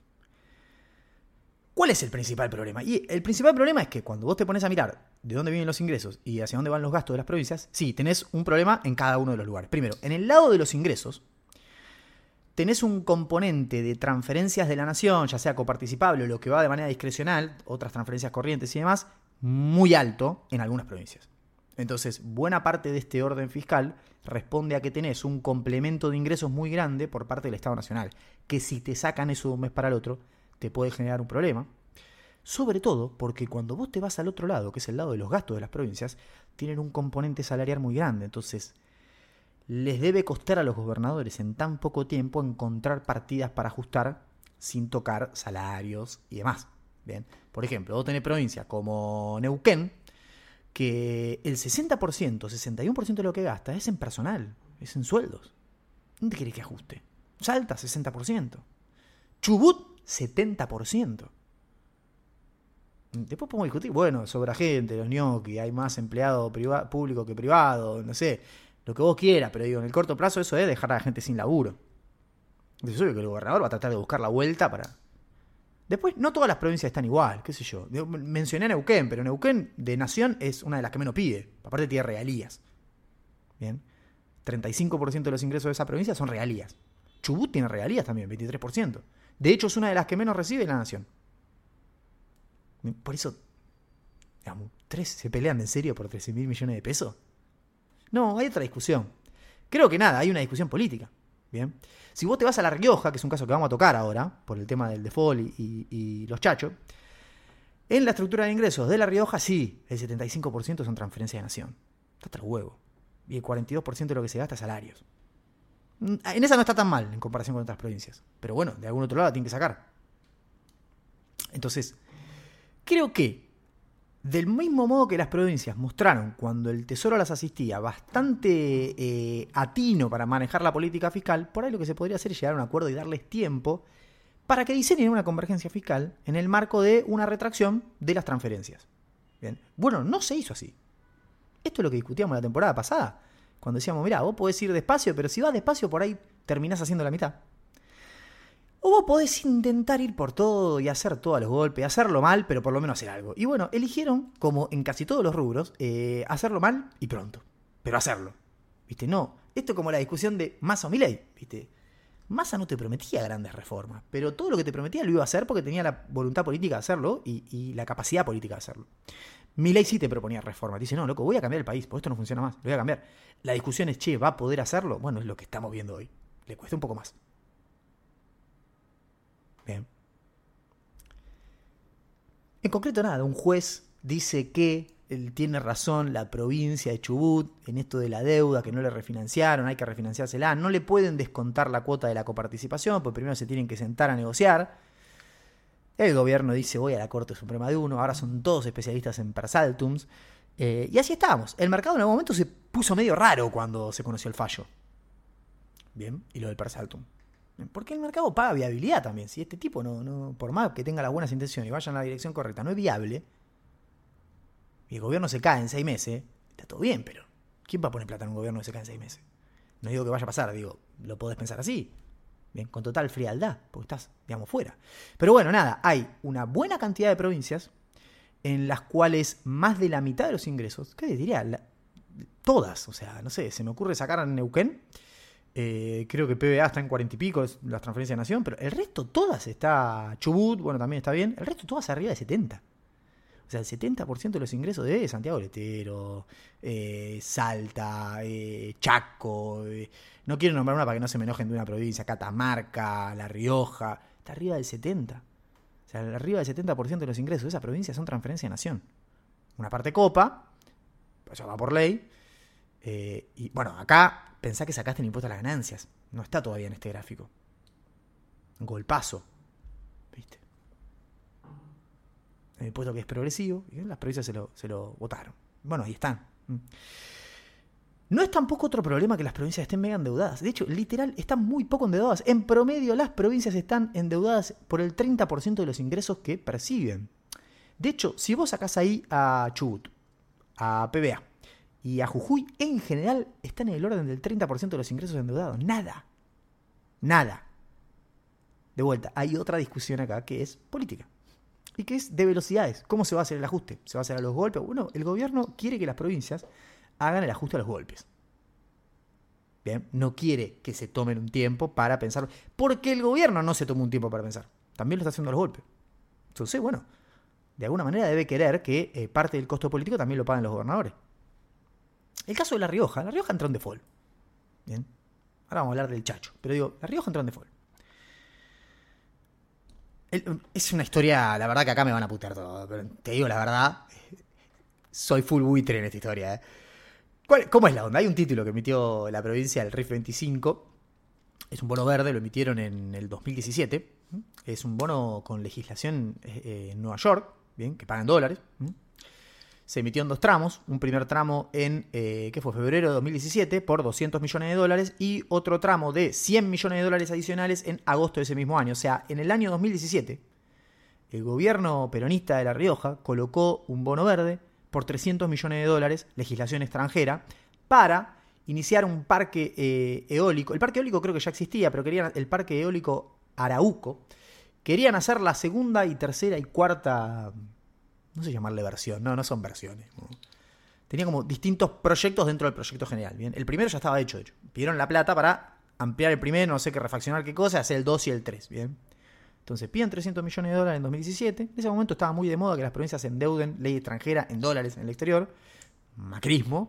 ¿Cuál es el principal problema? Y el principal problema es que cuando vos te pones a mirar de dónde vienen los ingresos y hacia dónde van los gastos de las provincias, sí, tenés un problema en cada uno de los lugares. Primero, en el lado de los ingresos, tenés un componente de transferencias de la nación, ya sea coparticipable o lo que va de manera discrecional, otras transferencias corrientes y demás, muy alto en algunas provincias. Entonces, buena parte de este orden fiscal responde a que tenés un complemento de ingresos muy grande por parte del Estado Nacional, que si te sacan eso de un mes para el otro, te puede generar un problema, sobre todo porque cuando vos te vas al otro lado, que es el lado de los gastos de las provincias, tienen un componente salarial muy grande, entonces les debe costar a los gobernadores en tan poco tiempo encontrar partidas para ajustar sin tocar salarios y demás. Bien, por ejemplo, vos tenés provincias como Neuquén, que el 60%, 61% de lo que gasta es en personal, es en sueldos. ¿Dónde querés que ajuste? Salta 60%. Chubut 70%. Después podemos discutir, bueno, sobra gente, los ñoquis, hay más empleado público que privado, no sé, lo que vos quieras, pero digo, en el corto plazo eso es dejar a la gente sin laburo. Entonces, obvio que el gobernador va a tratar de buscar la vuelta para... Después, no todas las provincias están igual, qué sé yo. Mencioné a Neuquén, pero Neuquén de nación es una de las que menos pide. Aparte tiene regalías. Bien. 35% de los ingresos de esa provincia son regalías. Chubut tiene regalías también, 23%. De hecho, es una de las que menos recibe la nación. Por eso, digamos, ¿se pelean en serio por 13.000 millones de pesos? No, hay otra discusión. Creo que nada, hay una discusión política. Bien. Si vos te vas a La Rioja, que es un caso que vamos a tocar ahora, por el tema del default y los chachos, en la estructura de ingresos de La Rioja, sí, el 75% son transferencias de nación. Está hasta el huevo. Y el 42% de lo que se gasta es salarios. En esa no está tan mal en comparación con otras provincias. Pero bueno, de algún otro lado la tienen que sacar. Entonces, creo que del mismo modo que las provincias mostraron cuando el Tesoro las asistía bastante atino para manejar la política fiscal, por ahí lo que se podría hacer es llegar a un acuerdo y darles tiempo para que diseñen una convergencia fiscal en el marco de una retracción de las transferencias. Bien. Bueno, no se hizo así. Esto es lo que discutíamos la temporada pasada. Cuando decíamos, mirá, vos podés ir despacio, pero si vas despacio por ahí terminás haciendo la mitad. O vos podés intentar ir por todo y hacer todo a los golpes, hacerlo mal, pero por lo menos hacer algo. Y bueno, eligieron, como en casi todos los rubros, hacerlo mal y pronto. Pero hacerlo. ¿Viste? No. Esto es como la discusión de Massa o Milei. ¿Viste? Massa no te prometía grandes reformas, pero todo lo que te prometía lo iba a hacer porque tenía la voluntad política de hacerlo y la capacidad política de hacerlo. Milei sí te proponía reforma. Te dice, no, loco, voy a cambiar el país, porque esto no funciona más, lo voy a cambiar. La discusión es, che, ¿va a poder hacerlo? Bueno, es lo que estamos viendo hoy. Le cuesta un poco más. Bien. En concreto, nada, un juez dice que él tiene razón la provincia de Chubut en esto de la deuda, que no le refinanciaron, hay que refinanciársela. No le pueden descontar la cuota de la coparticipación, porque primero se tienen que sentar a negociar. El gobierno dice, voy a la Corte Suprema de Uno, ahora son todos especialistas en persaltums. Y así estábamos. El mercado en algún momento se puso medio raro cuando se conoció el fallo. Bien, y lo del persaltum. Bien, porque el mercado paga viabilidad también. Si este tipo, no, por más que tenga las buenas intenciones y vaya en la dirección correcta, no es viable, y el gobierno se cae en 6 meses, está todo bien, pero ¿quién va a poner plata en un gobierno que se cae en 6 meses? No digo que vaya a pasar, digo, lo podés pensar así. Bien, con total frialdad, porque estás, digamos, fuera. Pero bueno, nada, hay una buena cantidad de provincias en las cuales más de la mitad de los ingresos, ¿qué les diría? Todas, o sea, no sé, se me ocurre sacar a Neuquén, creo que PBA está en 40 y pico, es las transferencias de Nación, pero el resto todas está, Chubut, bueno, también está bien, el resto todas arriba de 70. O sea, el 70% de los ingresos de Santiago del Estero, Salta, Chaco, no quiero nombrar una para que no se me enojen de una provincia, Catamarca, La Rioja, está arriba del 70%. O sea, arriba del 70% de los ingresos de esa provincia son transferencia de Nación. Una parte copa, pues ya va por ley, y bueno, acá pensá que sacaste el impuesto a las ganancias, no está todavía en este gráfico. Un golpazo, ¿viste? El impuesto que es progresivo, y las provincias se lo votaron. Bueno, ahí están. No es tampoco otro problema que las provincias estén mega endeudadas. De hecho, literal, están muy poco endeudadas. En promedio, las provincias están endeudadas por el 30% de los ingresos que perciben. De hecho, si vos sacás ahí a Chubut, a PBA y a Jujuy, en general están en el orden del 30% de los ingresos endeudados. Nada. De vuelta, hay otra discusión acá que es política. Y que es de velocidades. ¿Cómo se va a hacer el ajuste? ¿Se va a hacer a los golpes? Bueno, el gobierno quiere que las provincias hagan el ajuste a los golpes. Bien, no quiere que se tomen un tiempo para pensar. Porque el gobierno no se toma un tiempo para pensar. También lo está haciendo a los golpes. Entonces, bueno, de alguna manera debe querer que parte del costo político también lo paguen los gobernadores. El caso de La Rioja entró en default. Bien, ahora vamos a hablar del Chacho. Pero digo, La Rioja entró en default. Es una historia, la verdad que acá me van a putear todo, pero te digo la verdad, soy full buitre en esta historia. ¿Cómo es la onda? Hay un título que emitió la provincia del RIF 25, es un bono verde, lo emitieron en el 2017, es un bono con legislación en Nueva York, bien, que pagan dólares. Se emitió en 2 tramos, un primer tramo en, ¿qué fue? Febrero de 2017 por $200 millones y otro tramo de $100 millones adicionales en agosto de ese mismo año. O sea, en el año 2017, el gobierno peronista de La Rioja colocó un bono verde por $300 millones, legislación extranjera, para iniciar un parque eólico. El parque eólico creo que ya existía, pero querían el parque eólico Arauco. Querían hacer la segunda y tercera y cuarta... No sé llamarle versión, no son versiones. ¿No? Tenía como distintos proyectos dentro del proyecto general. Bien, el primero ya estaba hecho. Pidieron la plata para ampliar el primero, no sé qué, refaccionar qué cosa, hacer el 2 y el 3. Bien. Entonces piden $300 millones en 2017. En ese momento estaba muy de moda que las provincias se endeuden, ley extranjera, en dólares en el exterior. Macrismo.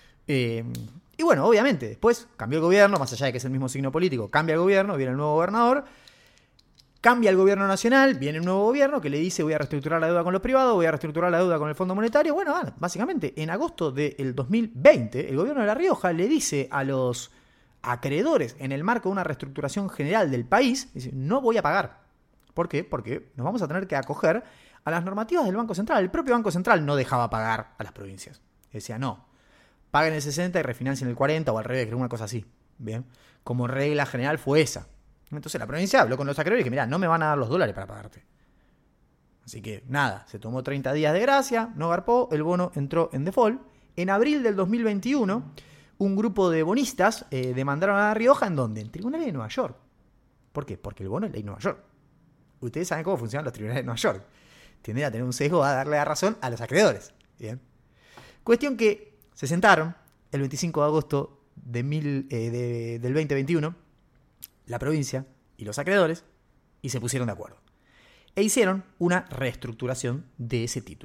Y bueno, obviamente, después cambió el gobierno, más allá de que es el mismo signo político, cambia el gobierno, viene el nuevo gobernador. Cambia el gobierno nacional, viene un nuevo gobierno que le dice voy a reestructurar la deuda con los privados, voy a reestructurar la deuda con el Fondo Monetario. Bueno, básicamente en agosto del 2020 el gobierno de La Rioja le dice a los acreedores en el marco de una reestructuración general del país, dice, no voy a pagar. ¿Por qué? Porque nos vamos a tener que acoger a las normativas del Banco Central. El propio Banco Central no dejaba pagar a las provincias. Decía, no, paguen el 60 y refinancien el 40 o al revés, creo una cosa así. Bien, como regla general fue esa. Entonces la provincia habló con los acreedores y dije, mirá, no me van a dar los dólares para pagarte. Así que nada, se tomó 30 días de gracia, no garpó, el bono entró en default. En abril del 2021, un grupo de bonistas demandaron a La Rioja, ¿en dónde? En tribunales de Nueva York. ¿Por qué? Porque el bono es ley Nueva York. Ustedes saben cómo funcionan los tribunales de Nueva York. Tienden a tener un sesgo a darle la razón a los acreedores. Bien. Cuestión que se sentaron el 25 de agosto del 2021, la provincia y los acreedores, y se pusieron de acuerdo. E hicieron una reestructuración de ese título.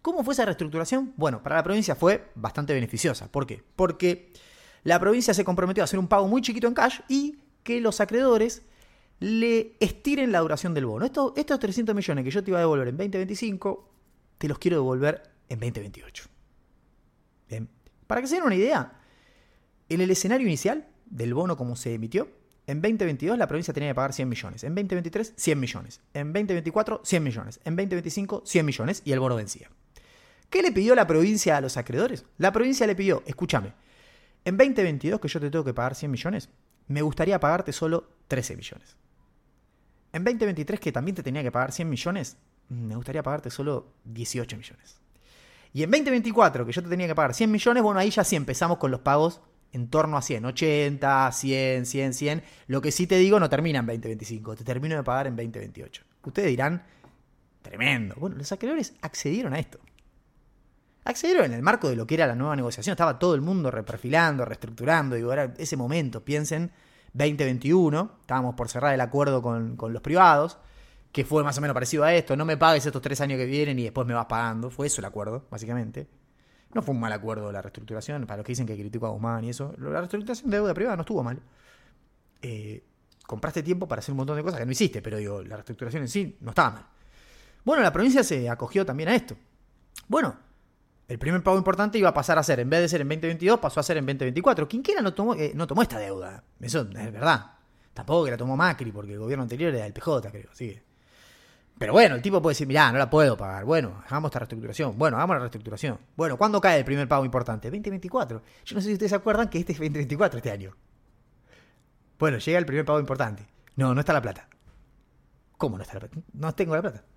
¿Cómo fue esa reestructuración? Bueno, para la provincia fue bastante beneficiosa. ¿Por qué? Porque la provincia se comprometió a hacer un pago muy chiquito en cash y que los acreedores le estiren la duración del bono. Estos 300 millones que yo te iba a devolver en 2025, te los quiero devolver en 2028. Bien. Para que se den una idea, en el escenario inicial del bono como se emitió, en 2022 la provincia tenía que pagar 100 millones, en 2023 100 millones, en 2024 100 millones, en 2025 100 millones y el bono vencía. ¿Qué le pidió la provincia a los acreedores? La provincia le pidió, escúchame, en 2022 que yo te tengo que pagar 100 millones, me gustaría pagarte solo 13 millones. En 2023 que también te tenía que pagar 100 millones, me gustaría pagarte solo 18 millones. Y en 2024 que yo te tenía que pagar 100 millones, bueno, ahí ya sí empezamos con los pagos en torno a 100, 80, 100, 100, 100. Lo que sí te digo no termina en 2025, te termino de pagar en 2028. Ustedes dirán, tremendo. Bueno, los acreedores accedieron a esto. Accedieron en el marco de lo que era la nueva negociación. Estaba todo el mundo reperfilando, reestructurando. Digo, era ese momento, piensen, 2021, estábamos por cerrar el acuerdo con los privados, que fue más o menos parecido a esto. No me pagues estos 3 años que vienen y después me vas pagando. Fue eso el acuerdo, básicamente. No fue un mal acuerdo la reestructuración, para los que dicen que critico a Guzmán y eso. La reestructuración de deuda privada no estuvo mal. Compraste tiempo para hacer un montón de cosas que no hiciste, pero digo, la reestructuración en sí no estaba mal. Bueno, la provincia se acogió también a esto. Bueno, el primer pago importante iba a pasar a ser, en vez de ser en 2022, pasó a ser en 2024. Quinquera no tomó esta deuda, eso es verdad. Tampoco que la tomó Macri, porque el gobierno anterior era del PJ, creo, así. Pero bueno, el tipo puede decir, mirá, no la puedo pagar. Bueno, hagamos esta reestructuración. Bueno, hagamos la reestructuración. Bueno, ¿cuándo cae el primer pago importante? 2024. Yo no sé si ustedes se acuerdan que este es 2024 este año. Bueno, llega el primer pago importante. No está la plata. ¿Cómo no está la plata? No tengo la plata.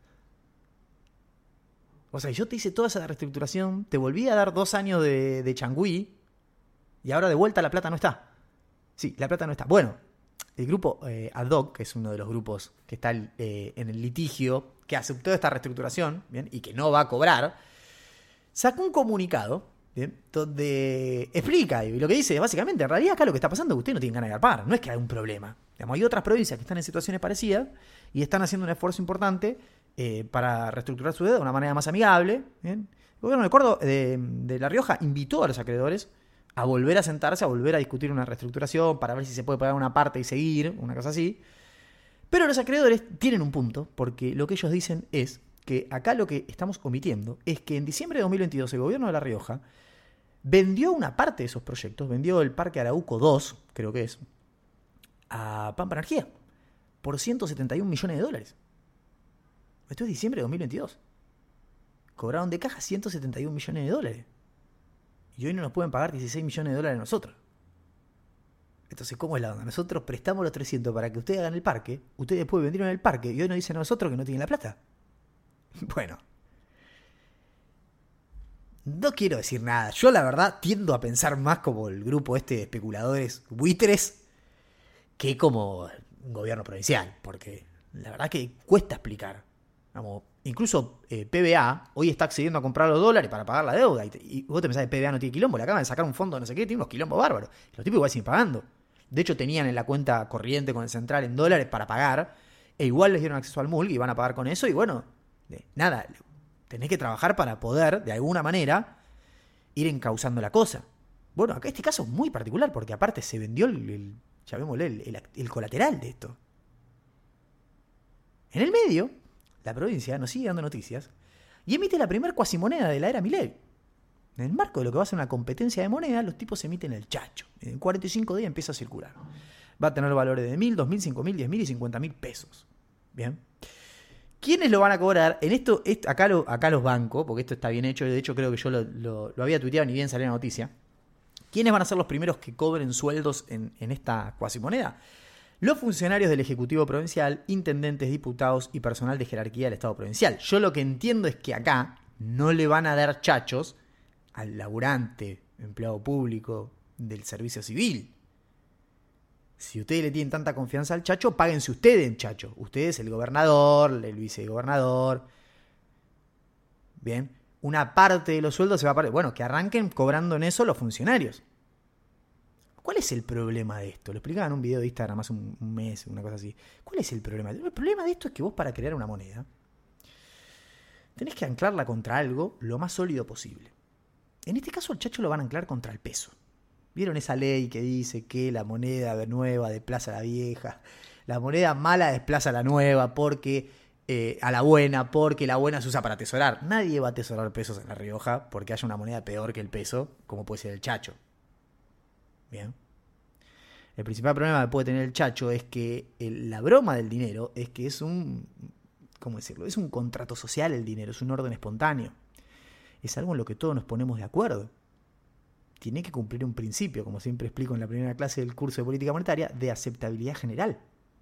O sea, yo te hice toda esa reestructuración, te volví a dar 2 años de changüí y ahora de vuelta la plata no está. Sí, la plata no está. Bueno, el grupo Ad Hoc, que es uno de los grupos que está en el litigio, que aceptó esta reestructuración, ¿bien? Y que no va a cobrar, sacó un comunicado, ¿bien? Donde explica, y lo que dice es básicamente, en realidad acá lo que está pasando es que ustedes no tienen ganas de agarpar, no es que hay un problema. Digamos, hay otras provincias que están en situaciones parecidas y están haciendo un esfuerzo importante para reestructurar su deuda de una manera más amigable. ¿Bien? El gobierno de Córdoba, de La Rioja, invitó a los acreedores a volver a sentarse, a volver a discutir una reestructuración para ver si se puede pagar una parte y seguir, una cosa así. Pero los acreedores tienen un punto, porque lo que ellos dicen es que acá lo que estamos omitiendo es que en diciembre de 2022 el gobierno de La Rioja vendió una parte de esos proyectos, vendió el Parque Arauco 2, creo que es, a Pampa Energía, por $171 millones. Esto es diciembre de 2022. Cobraron de caja $171 millones. Y hoy no nos pueden pagar $16 millones a nosotros. Entonces, ¿cómo es la onda? Nosotros prestamos los 300 para que ustedes hagan el parque, ustedes después vendieron el parque y hoy nos dicen a nosotros que no tienen la plata. Bueno. No quiero decir nada. Yo la verdad tiendo a pensar más como el grupo de especuladores buitres que como un gobierno provincial. Porque la verdad que cuesta explicar. Vamos, incluso PBA hoy está accediendo a comprar los dólares para pagar la deuda. Y vos te pensás que PBA no tiene quilombo. Le acaban de sacar un fondo de no sé qué, tiene unos quilombos bárbaros. Los tipos igual siguen pagando. De hecho, tenían en la cuenta corriente con el central en dólares para pagar. E igual les dieron acceso al MULC y van a pagar con eso. Y bueno, nada, tenés que trabajar para poder, de alguna manera, ir encauzando la cosa. Bueno, acá este caso es muy particular porque aparte se vendió el colateral de esto. En el medio, la provincia nos sigue dando noticias y emite la primer cuasimoneda de la era Milei. En el marco de lo que va a ser una competencia de moneda, los tipos emiten el chacho. En 45 días empieza a circular. Va a tener valores de 1.000, 2.000, 5.000, 10.000 y 50.000 pesos. Bien. ¿Quiénes lo van a cobrar? En esto acá los bancos, porque esto está bien hecho, de hecho creo que yo lo había tuiteado ni bien salió la noticia. ¿Quiénes van a ser los primeros que cobren sueldos en esta cuasimoneda? Los funcionarios del Ejecutivo Provincial, intendentes, diputados y personal de jerarquía del Estado Provincial. Yo lo que entiendo es que acá no le van a dar chachos al laburante, empleado público del servicio civil. Si ustedes le tienen tanta confianza al chacho, páguense ustedes en chacho. Ustedes, el gobernador, el vicegobernador. Bien, una parte de los sueldos se va a pagar. Bueno, que arranquen cobrando en eso los funcionarios. ¿Cuál es el problema de esto? Lo explicaba en un video de Instagram hace un mes, una cosa así. ¿Cuál es el problema? El problema de esto es que vos para crear una moneda tenés que anclarla contra algo lo más sólido posible. En este caso, el chacho lo van a anclar contra el peso. ¿Vieron esa ley que dice que la moneda nueva desplaza a la vieja? La moneda mala desplaza a la nueva porque a la buena, porque la buena se usa para atesorar. Nadie va a atesorar pesos en La Rioja porque haya una moneda peor que el peso, como puede ser el chacho. Bien. El principal problema que puede tener el chacho es que la broma del dinero es que es un, ¿cómo decirlo? Es un contrato social el dinero, es un orden espontáneo. Es algo en lo que todos nos ponemos de acuerdo. Tiene que cumplir un principio, como siempre explico en la primera clase del curso de política monetaria, de aceptabilidad general.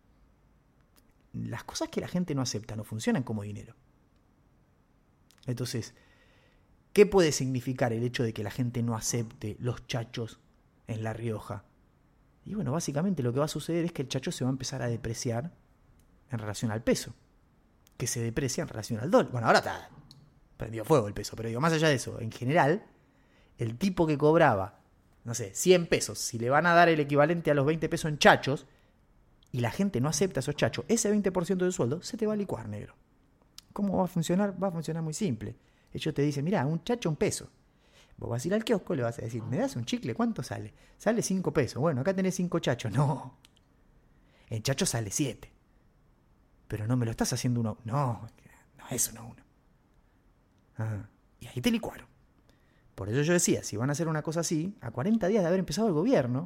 Las cosas que la gente no acepta no funcionan como dinero. Entonces, ¿qué puede significar el hecho de que la gente no acepte los chachos en La Rioja? Y bueno, básicamente lo que va a suceder es que el chacho se va a empezar a depreciar en relación al peso, que se deprecia en relación al dólar. Bueno, ahora está prendido fuego el peso, pero digo, más allá de eso, en general, el tipo que cobraba, no sé, 100 pesos, si le van a dar el equivalente a los 20 pesos en chachos, y la gente no acepta esos chachos, ese 20% del sueldo se te va a licuar, negro. ¿Cómo va a funcionar? Va a funcionar muy simple. Ellos te dicen, mirá, un chacho, un peso. Vos vas a ir al kiosco y le vas a decir, ¿me das un chicle? ¿Cuánto sale? Sale 5 pesos. Bueno, acá tenés 5 chachos. No. En chacho sale 7. Pero no me lo estás haciendo uno. No es uno. Ah, y ahí te licuaron. Por eso yo decía, si van a hacer una cosa así, a 40 días de haber empezado el gobierno,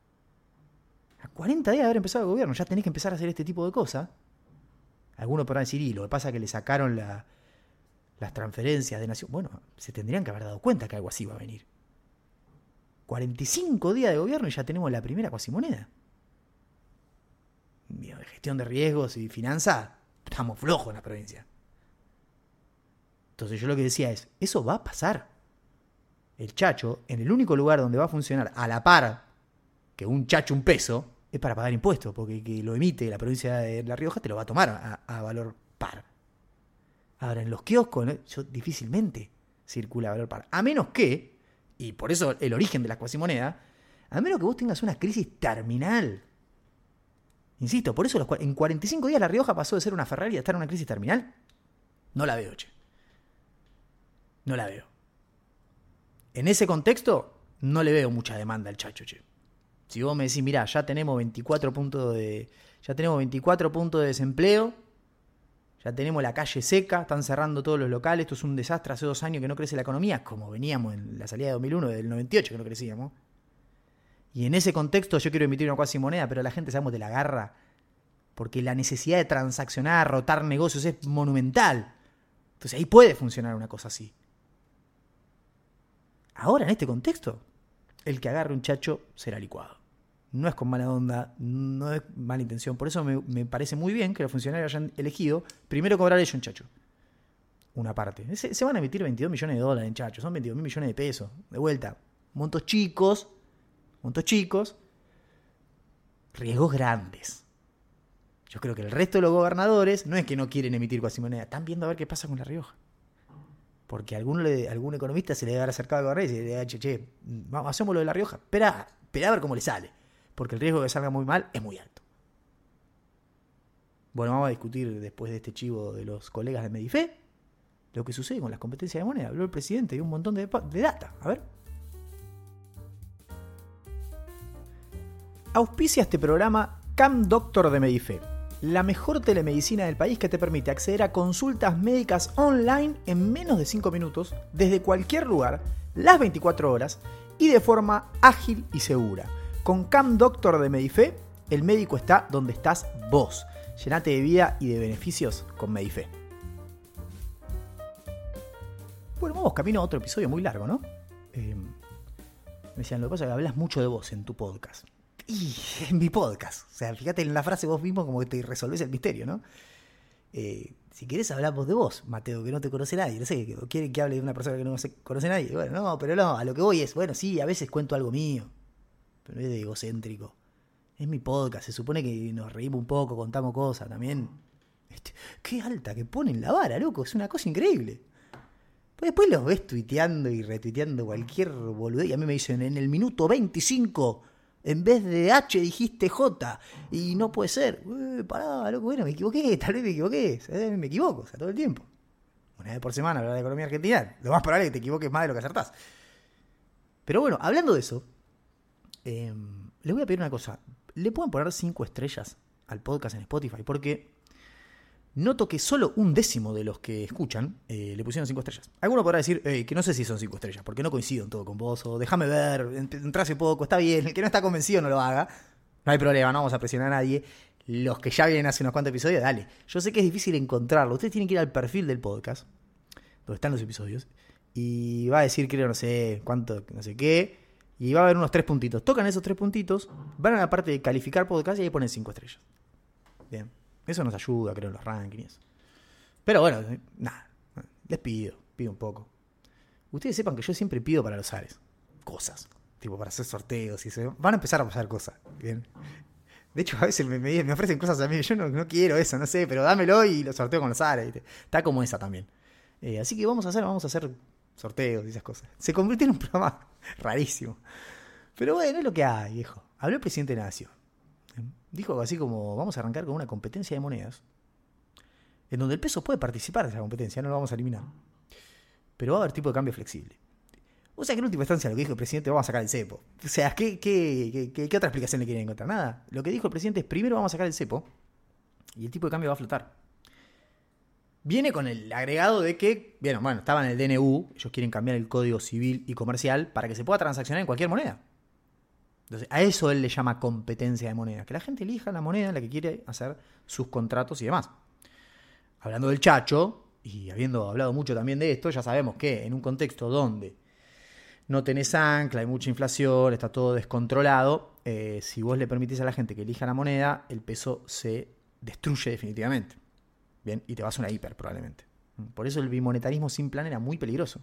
ya tenés que empezar a hacer este tipo de cosas. Algunos podrán decir, y lo que pasa es que le sacaron las transferencias de nación. Bueno, se tendrían que haber dado cuenta que algo así va a venir. 45 días de gobierno y ya tenemos la primera cuasimoneda. De gestión de riesgos y finanzas, estamos flojos en la provincia. Entonces yo lo que decía es, eso va a pasar. El chacho, en el único lugar donde va a funcionar a la par que un chacho un peso, es para pagar impuestos, porque que lo emite la provincia de La Rioja te lo va a tomar a valor par. Ahora, en los kioscos, ¿no? Yo difícilmente circula valor par. A menos que, y por eso el origen de las cuasimonedas, a menos que vos tengas una crisis terminal. Insisto, por eso en 45 días La Rioja pasó de ser una Ferrari a estar en una crisis terminal. No la veo, che. No la veo. En ese contexto, no le veo mucha demanda al chacho, che. Si vos me decís, mirá, ya tenemos 24 puntos de desempleo, ya tenemos la calle seca, están cerrando todos los locales, esto es un desastre, hace 2 años que no crece la economía, como veníamos en la salida de 2001, del 98 que no crecíamos. Y en ese contexto yo quiero emitir una cuasimoneda, pero la gente, sabemos, te la agarra, porque la necesidad de transaccionar, rotar negocios es monumental. Entonces ahí puede funcionar una cosa así. Ahora, en este contexto, el que agarre un chacho será licuado. No es con mala onda, no es mala intención. Por eso me parece muy bien que los funcionarios hayan elegido primero cobrar ellos en chacho. Una parte. Se van a emitir 22 millones de dólares en chacho. Son 22 mil millones de pesos. De vuelta. Montos chicos. Riesgos grandes. Yo creo que el resto de los gobernadores no es que no quieren emitir cuasimoneda. Están viendo a ver qué pasa con La Rioja. Porque algún economista se le debe haber acercado al gobernador y se le debe haber dicho, che, vamos, hacemos lo de La Rioja. Espera a ver cómo le sale. Porque el riesgo de que salga muy mal es muy alto. Bueno, vamos a discutir después de este chivo de los colegas de Medife lo que sucede con las competencias de moneda. Habló el presidente y un montón de data. A ver. Auspicia este programa CamDoctor de Medife, la mejor telemedicina del país que te permite acceder a consultas médicas online en menos de 5 minutos, desde cualquier lugar, las 24 horas y de forma ágil y segura. Con CamDoctor de Medife, el médico está donde estás vos. Llenate de vida y de beneficios con Medife. Bueno, vamos camino a otro episodio muy largo, ¿no? Me decían, lo que pasa es que hablas mucho de vos en tu podcast. Y en mi podcast. O sea, fíjate en la frase vos mismo como que te resolvés el misterio, ¿no? Si querés hablamos de vos, Mateo, que no te conoce nadie. No sé, quieren que hable de una persona que no conoce nadie. Bueno, no, pero no, a lo que voy es, bueno, sí, a veces cuento algo mío. Pero no es de egocéntrico. Es mi podcast, se supone que nos reímos un poco, contamos cosas también. Qué alta que ponen la vara, loco, es una cosa increíble. Pues después los ves tuiteando y retuiteando cualquier boludez. Y a mí me dicen, en el minuto 25, en vez de H dijiste J. Y no puede ser. Pará, loco, bueno, me equivoqué, tal vez me equivoqué. Me equivoco, o sea, todo el tiempo. una vez por semana hablar de economía argentina, lo más probable es que te equivoques más de lo que acertás. Pero bueno, hablando de eso, les voy a pedir una cosa. Le pueden poner 5 estrellas al podcast en Spotify, porque noto que solo 1/10 de los que escuchan le pusieron 5 estrellas. Alguno podrá decir que no sé si son 5 estrellas, porque no coincido en todo con vos, o déjame ver, entré hace poco, está bien, el que no está convencido no lo haga. No hay problema, no vamos a presionar a nadie. Los que ya vienen hace unos cuantos episodios, dale. Yo sé que es difícil encontrarlo. Ustedes tienen que ir al perfil del podcast, donde están los episodios, y va a decir, creo, no sé cuánto, no sé qué, y va a haber unos 3 puntitos. Tocan esos 3 puntitos, van a la parte de calificar podcast y ahí ponen 5 estrellas. Bien. Eso nos ayuda, creo, en los rankings. Pero bueno, nada. Les pido un poco. Ustedes sepan que yo siempre pido para los Ares cosas. Tipo, para hacer sorteos y eso. Van a empezar a pasar cosas. Bien. De hecho, a veces me ofrecen cosas a mí. Yo no quiero eso, no sé, pero dámelo y lo sorteo con los Ares. ¿Viste? Está como esa también. Así que vamos a hacer sorteos y esas cosas. Se convirtió en un programa rarísimo. Pero bueno, es lo que hay, viejo. Habló el presidente de la Nación. Dijo así como, vamos a arrancar con una competencia de monedas, en donde el peso puede participar de esa competencia, no lo vamos a eliminar, pero va a haber tipo de cambio flexible. O sea que en última instancia lo que dijo el presidente, vamos a sacar el cepo. O sea, ¿qué otra explicación le quieren encontrar? Nada. Lo que dijo el presidente es, primero vamos a sacar el cepo, y el tipo de cambio va a flotar. Viene con el agregado de que, bueno, estaba en el DNU, ellos quieren cambiar el código civil y comercial para que se pueda transaccionar en cualquier moneda. Entonces, a eso él le llama competencia de moneda. Que la gente elija la moneda en la que quiere hacer sus contratos y demás. Hablando del Chacho, y habiendo hablado mucho también de esto, ya sabemos que en un contexto donde no tenés ancla, hay mucha inflación, está todo descontrolado, si vos le permitís a la gente que elija la moneda, el peso se destruye definitivamente. Bien, y te vas a una hiper probablemente. Por eso el bimonetarismo sin plan era muy peligroso.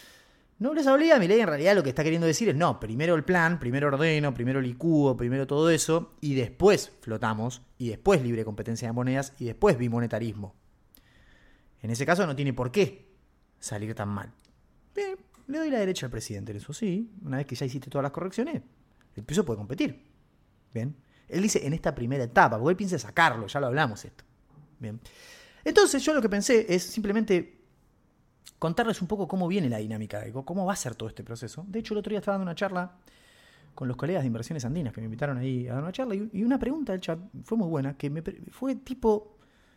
No les obliga, Milei en realidad lo que está queriendo decir es, no, primero el plan, primero ordeno, primero licúo, primero todo eso, y después flotamos, y después libre competencia de monedas, y después bimonetarismo. En ese caso no tiene por qué salir tan mal. Bien, le doy la derecha al presidente en eso, sí. Una vez que ya hiciste todas las correcciones, el peso puede competir. Bien. Él dice en esta primera etapa, porque él piensa sacarlo, ya lo hablamos esto. Bien. Entonces yo lo que pensé es simplemente contarles un poco cómo viene la dinámica, cómo va a ser todo este proceso. De hecho, el otro día estaba dando una charla con los colegas de Inversiones Andinas que me invitaron ahí a dar una charla y una pregunta del chat fue muy buena, que fue tipo,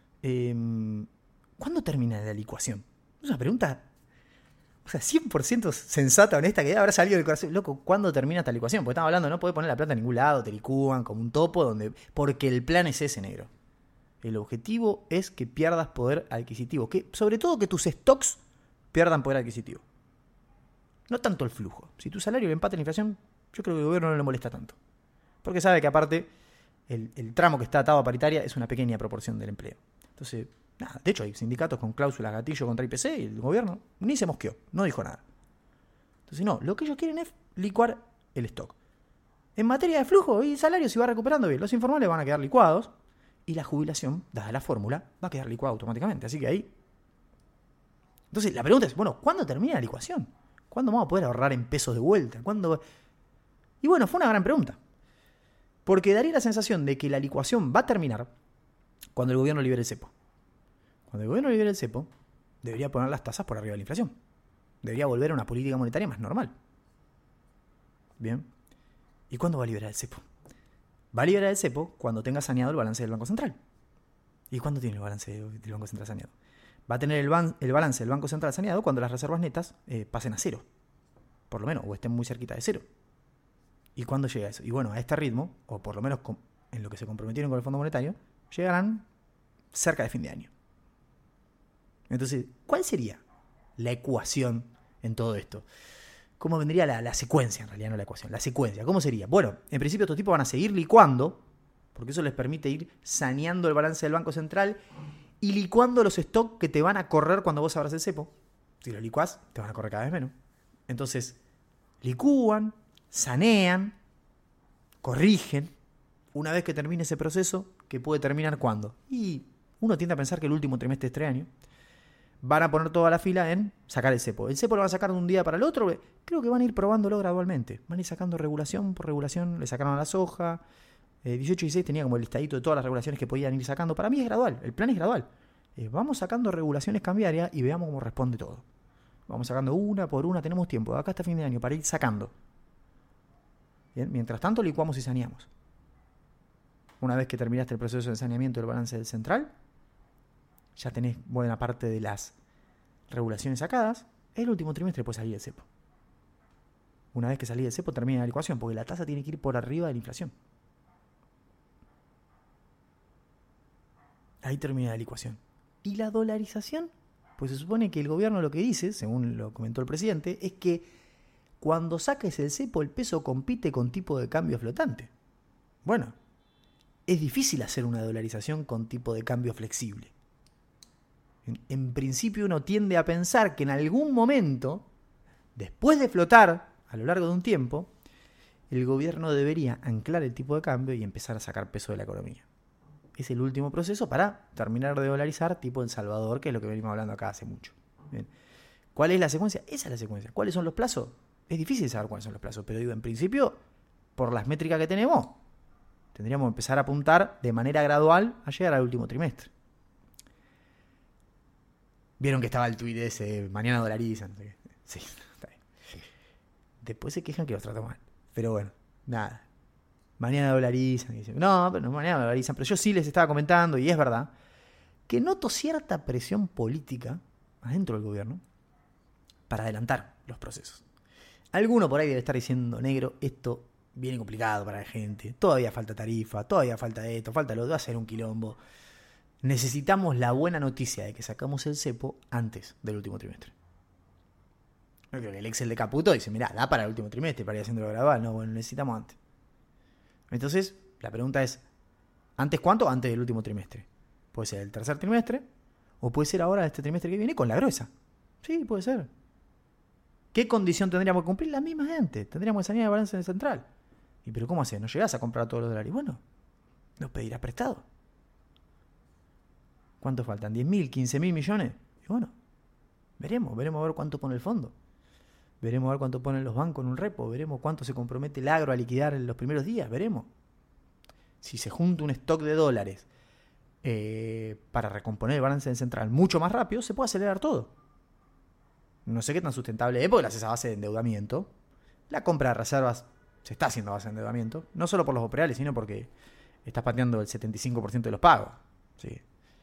¿cuándo termina la licuación? Es una pregunta, o sea, 100% sensata, honesta, que habrá salido del corazón. Loco, ¿cuándo termina esta licuación? Porque estamos hablando, no podés poner la plata en ningún lado, te licúan como un topo, porque el plan es ese, negro. El objetivo es que pierdas poder adquisitivo, que sobre todo que tus stocks pierdan poder adquisitivo. No tanto el flujo. Si tu salario le empata la inflación, yo creo que el gobierno no le molesta tanto. Porque sabe que aparte el tramo que está atado a paritaria es una pequeña proporción del empleo. Entonces, nada. De hecho, hay sindicatos con cláusulas gatillo contra IPC y el gobierno ni se mosqueó, no dijo nada. Entonces, no, lo que ellos quieren es licuar el stock. En materia de flujo y salario se va recuperando bien. Los informales van a quedar licuados y la jubilación, dada la fórmula, va a quedar licuada automáticamente. Así que ahí... Entonces, la pregunta es, bueno, ¿cuándo termina la licuación? ¿Cuándo vamos a poder ahorrar en pesos de vuelta? ¿Cuándo? Y bueno, fue una gran pregunta. Porque daría la sensación de que la licuación va a terminar cuando el gobierno libere el cepo. Cuando el gobierno libere el cepo, debería poner las tasas por arriba de la inflación. Debería volver a una política monetaria más normal. Bien. ¿Y cuándo va a liberar el cepo? Va a liberar el cepo cuando tenga saneado el balance del Banco Central. ¿Y cuándo tiene el balance del Banco Central saneado? Va a tener el balance del Banco Central saneado cuando las reservas netas pasen a cero. Por lo menos, o estén muy cerquita de cero. ¿Y cuándo llega eso? Y bueno, a este ritmo, o por lo menos en lo que se comprometieron con el Fondo Monetario, llegarán cerca de fin de año. Entonces, ¿cuál sería la ecuación en todo esto? ¿Cómo vendría la secuencia, en realidad no la ecuación? La secuencia, ¿cómo sería? Bueno, en principio estos tipos van a seguir licuando, porque eso les permite ir saneando el balance del Banco Central y licuando los stocks que te van a correr cuando vos abras el cepo. Si lo licuás, te van a correr cada vez menos. Entonces, licúan, sanean, corrigen. Una vez que termine ese proceso, que puede terminar ¿cuándo? Y uno tiende a pensar que el último trimestre de este año van a poner toda la fila en sacar el cepo. El cepo lo van a sacar de un día para el otro. Creo que van a ir probándolo gradualmente. Van a ir sacando regulación por regulación. Le sacaron a la soja. 18 y 16 tenía como el listadito de todas las regulaciones que podían ir sacando. Para mí es gradual. El plan es gradual. Vamos sacando regulaciones cambiarias y veamos cómo responde todo. Vamos sacando una por una, tenemos tiempo, de acá hasta fin de año, para ir sacando. Bien, mientras tanto, licuamos y saneamos. Una vez que terminaste el proceso de saneamiento del balance del central, ya tenés buena parte de las regulaciones sacadas. El último trimestre puede salir del cepo. Una vez que salí del cepo, termina la licuación, porque la tasa tiene que ir por arriba de la inflación. Ahí termina la licuación. ¿Y la dolarización? Pues se supone que el gobierno lo que dice, según lo comentó el presidente, es que cuando saques el cepo, el peso compite con tipo de cambio flotante. Bueno, es difícil hacer una dolarización con tipo de cambio flexible. En principio uno tiende a pensar que en algún momento, después de flotar a lo largo de un tiempo, el gobierno debería anclar el tipo de cambio y empezar a sacar peso de la economía. Es el último proceso para terminar de dolarizar tipo El Salvador, que es lo que venimos hablando acá hace mucho. Bien. ¿Cuál es la secuencia? Esa es la secuencia. ¿Cuáles son los plazos? Es difícil saber cuáles son los plazos, pero digo, en principio, por las métricas que tenemos, tendríamos que empezar a apuntar de manera gradual a llegar al último trimestre. Vieron que estaba el tuit ese, mañana dolarizan, no sé qué. Sí, está bien. Después se quejan que los trato mal. Pero bueno, nada. Mañana dolarizan. Y dicen, no, pero no mañana dolarizan. Pero yo sí les estaba comentando, y es verdad, que noto cierta presión política adentro del gobierno para adelantar los procesos. Alguno por ahí debe estar diciendo, negro, esto viene complicado para la gente. Todavía falta tarifa, todavía falta esto, falta lo otro, va a ser un quilombo. Necesitamos la buena noticia de que sacamos el cepo antes del último trimestre. No creo que el Excel de Caputo dice, mirá, da para el último trimestre, para ir haciéndolo gradual. No, bueno, necesitamos antes. Entonces, la pregunta es, ¿antes cuánto? Antes del último trimestre. Puede ser el tercer trimestre, o puede ser ahora este trimestre que viene con la gruesa. Sí, puede ser. ¿Qué condición tendríamos que cumplir? La misma de antes. Tendríamos que salir de balance en el central. ¿Y pero cómo haces? ¿No llegás a comprar todos los dólares? Bueno, nos pedirás prestado. ¿Cuánto faltan? ¿10.000? ¿15.000 millones? Y bueno, veremos a ver cuánto pone el fondo. Veremos a ver cuánto ponen los bancos en un repo. Veremos cuánto se compromete el agro a liquidar en los primeros días. Veremos. Si se junta un stock de dólares para recomponer el balance del central mucho más rápido, se puede acelerar todo. No sé qué tan sustentable es porque la haces a base de endeudamiento. La compra de reservas se está haciendo a base de endeudamiento. No solo por los operales, sino porque estás pateando el 75% de los pagos. ¿Sí?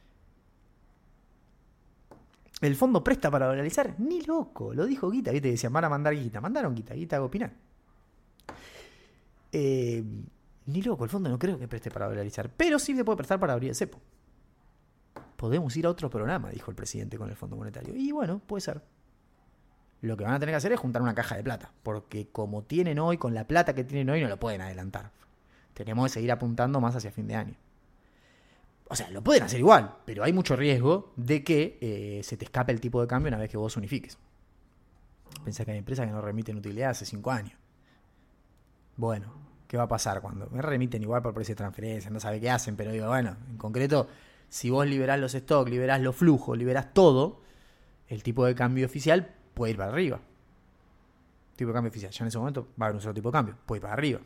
¿El fondo presta para dolarizar? Ni loco, lo dijo Guita, ¿viste? Decían, van a mandar guita. Mandaron guita a opinar. Ni loco, el fondo no creo que preste para dolarizar, pero sí se puede prestar para abrir el cepo. Podemos ir a otro programa, dijo el presidente con el Fondo Monetario. Y bueno, puede ser. Lo que van a tener que hacer es juntar una caja de plata, porque como tienen hoy, con la plata que tienen hoy, no lo pueden adelantar. Tenemos que seguir apuntando más hacia fin de año. O sea, lo pueden hacer igual, pero hay mucho riesgo de que se te escape el tipo de cambio una vez que vos unifiques. Pensá que hay empresas que no remiten utilidad hace 5 años. Bueno, ¿qué va a pasar cuando me remiten igual por precio de transferencia? No sabe qué hacen, pero digo, bueno, en concreto, si vos liberás los stocks, liberás los flujos, liberás todo, el tipo de cambio oficial puede ir para arriba. Tipo de cambio oficial, ya en ese momento va a haber un solo tipo de cambio, puede ir para arriba.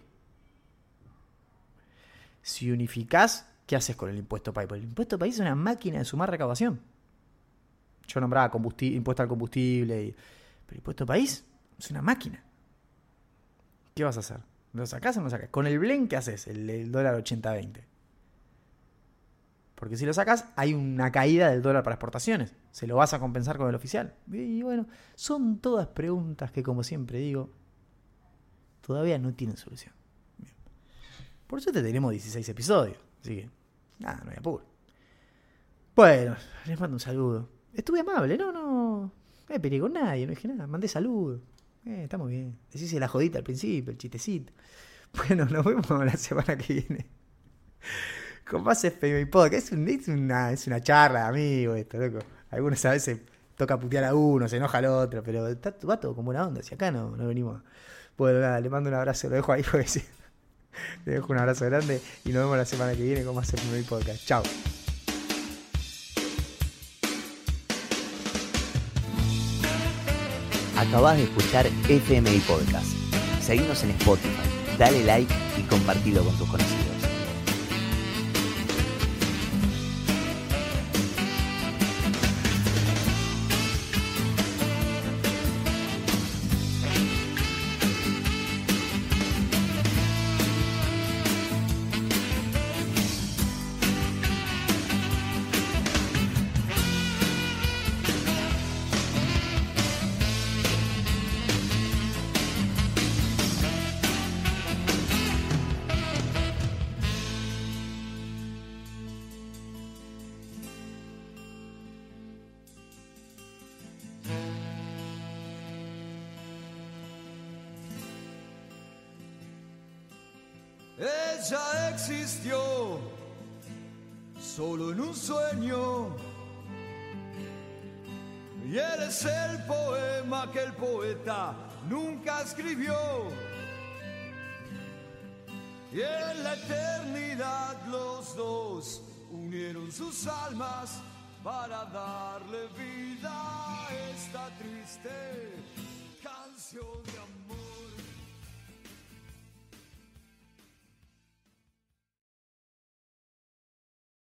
Si unificás, ¿qué haces con el impuesto país? Porque el impuesto país es una máquina de sumar recaudación. Yo nombraba impuesto al combustible, pero el impuesto país es una máquina. ¿Qué vas a hacer? ¿Lo sacás o no lo sacás? Con el blend, ¿qué haces? El dólar 80-20. Porque si lo sacás, hay una caída del dólar para exportaciones. ¿Se lo vas a compensar con el oficial? Y bueno, son todas preguntas que, como siempre digo, todavía no tienen solución. Bien. Por eso tenemos 16 episodios. Así que, nada, no hay apuro. Bueno, les mando un saludo. Estuve amable, no me peleé con nadie, no dije nada, mandé saludos. Está muy bien. Decís la jodita al principio, el chistecito. Bueno, nos vemos la semana que viene. Con más FMI Podcast. Es una charla de amigos esto, loco. Algunas a veces toca putear a uno, se enoja al otro, pero va todo con buena onda. Si acá no venimos. Bueno, nada, le mando un abrazo, lo dejo ahí porque sí. Le dejo un abrazo grande y nos vemos la semana que viene con más FMI Podcast. Chao. Acabás de escuchar FMI Podcast. Seguinos en Spotify, dale like y compartilo con tus conocidos. ella existió solo en un sueño. Y él es el poema que el poeta nunca escribió. Y en la eternidad los dos unieron sus almas para darle vida a esta triste canción de amor.